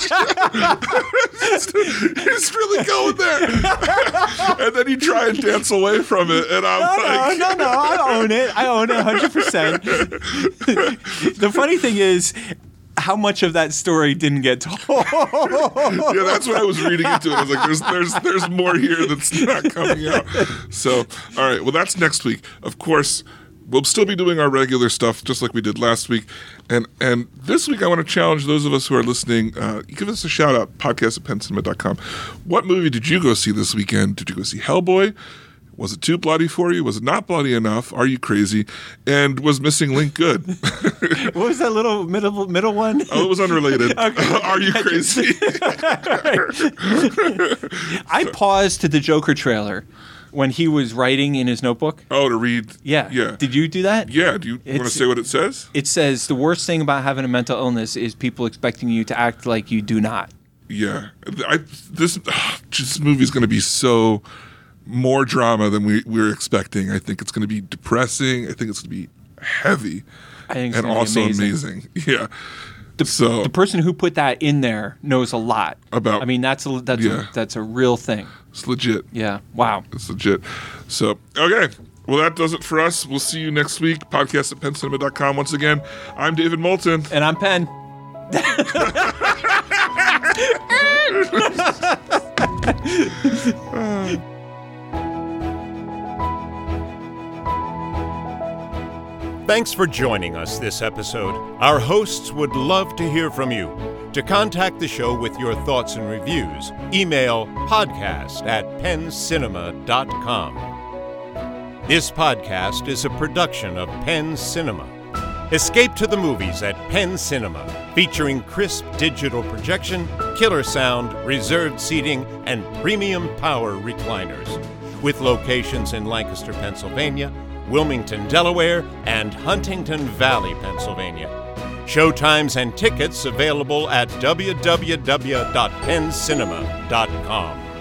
gosh. He's really going there. And then you try and dance away from it and I'm No, I own it. I own it 100%. The funny thing is, how much of that story didn't get told? Yeah, that's what I was reading into it. I was like, there's more here that's not coming out. So, all right, well, that's next week. Of course, we'll still be doing our regular stuff just like we did last week. And this week I want to challenge those of us who are listening. Give us a shout out, podcast@penncinema.com. What movie did you go see this weekend? Did you go see Hellboy? Was it too bloody for you? Was it not bloody enough? Are you crazy? And was Missing Link good? What was that little middle one? Oh, it was unrelated. Okay. Are you crazy? I paused to the Joker trailer when he was writing in his notebook. Oh, to read? Yeah. Yeah. Did you do that? Yeah. Do you want to say what it says? It says, the worst thing about having a mental illness is people expecting you to act like you do not. Yeah. This movie is going to be so... more drama than we were expecting. I think it's going to be depressing. I think it's going to be heavy. I think it's and going to be also amazing. Yeah. The person who put that in there knows a lot about. I mean, that's a real thing. It's legit. Yeah. Wow. It's legit. So okay, Well, that does it for us. We'll see you next week. Podcast at PennCinema.com. Once again, I'm David Moulton. And I'm Penn. Thanks for joining us this episode. Our hosts would love to hear from you. To contact the show with your thoughts and reviews, email podcast@penncinema.com. This podcast is a production of Penn Cinema. Escape to the movies at Penn Cinema, featuring crisp digital projection, killer sound, reserved seating, and premium power recliners. With locations in Lancaster, Pennsylvania, Wilmington, Delaware, and Huntington Valley, Pennsylvania. Showtimes and tickets available at www.penncinema.com.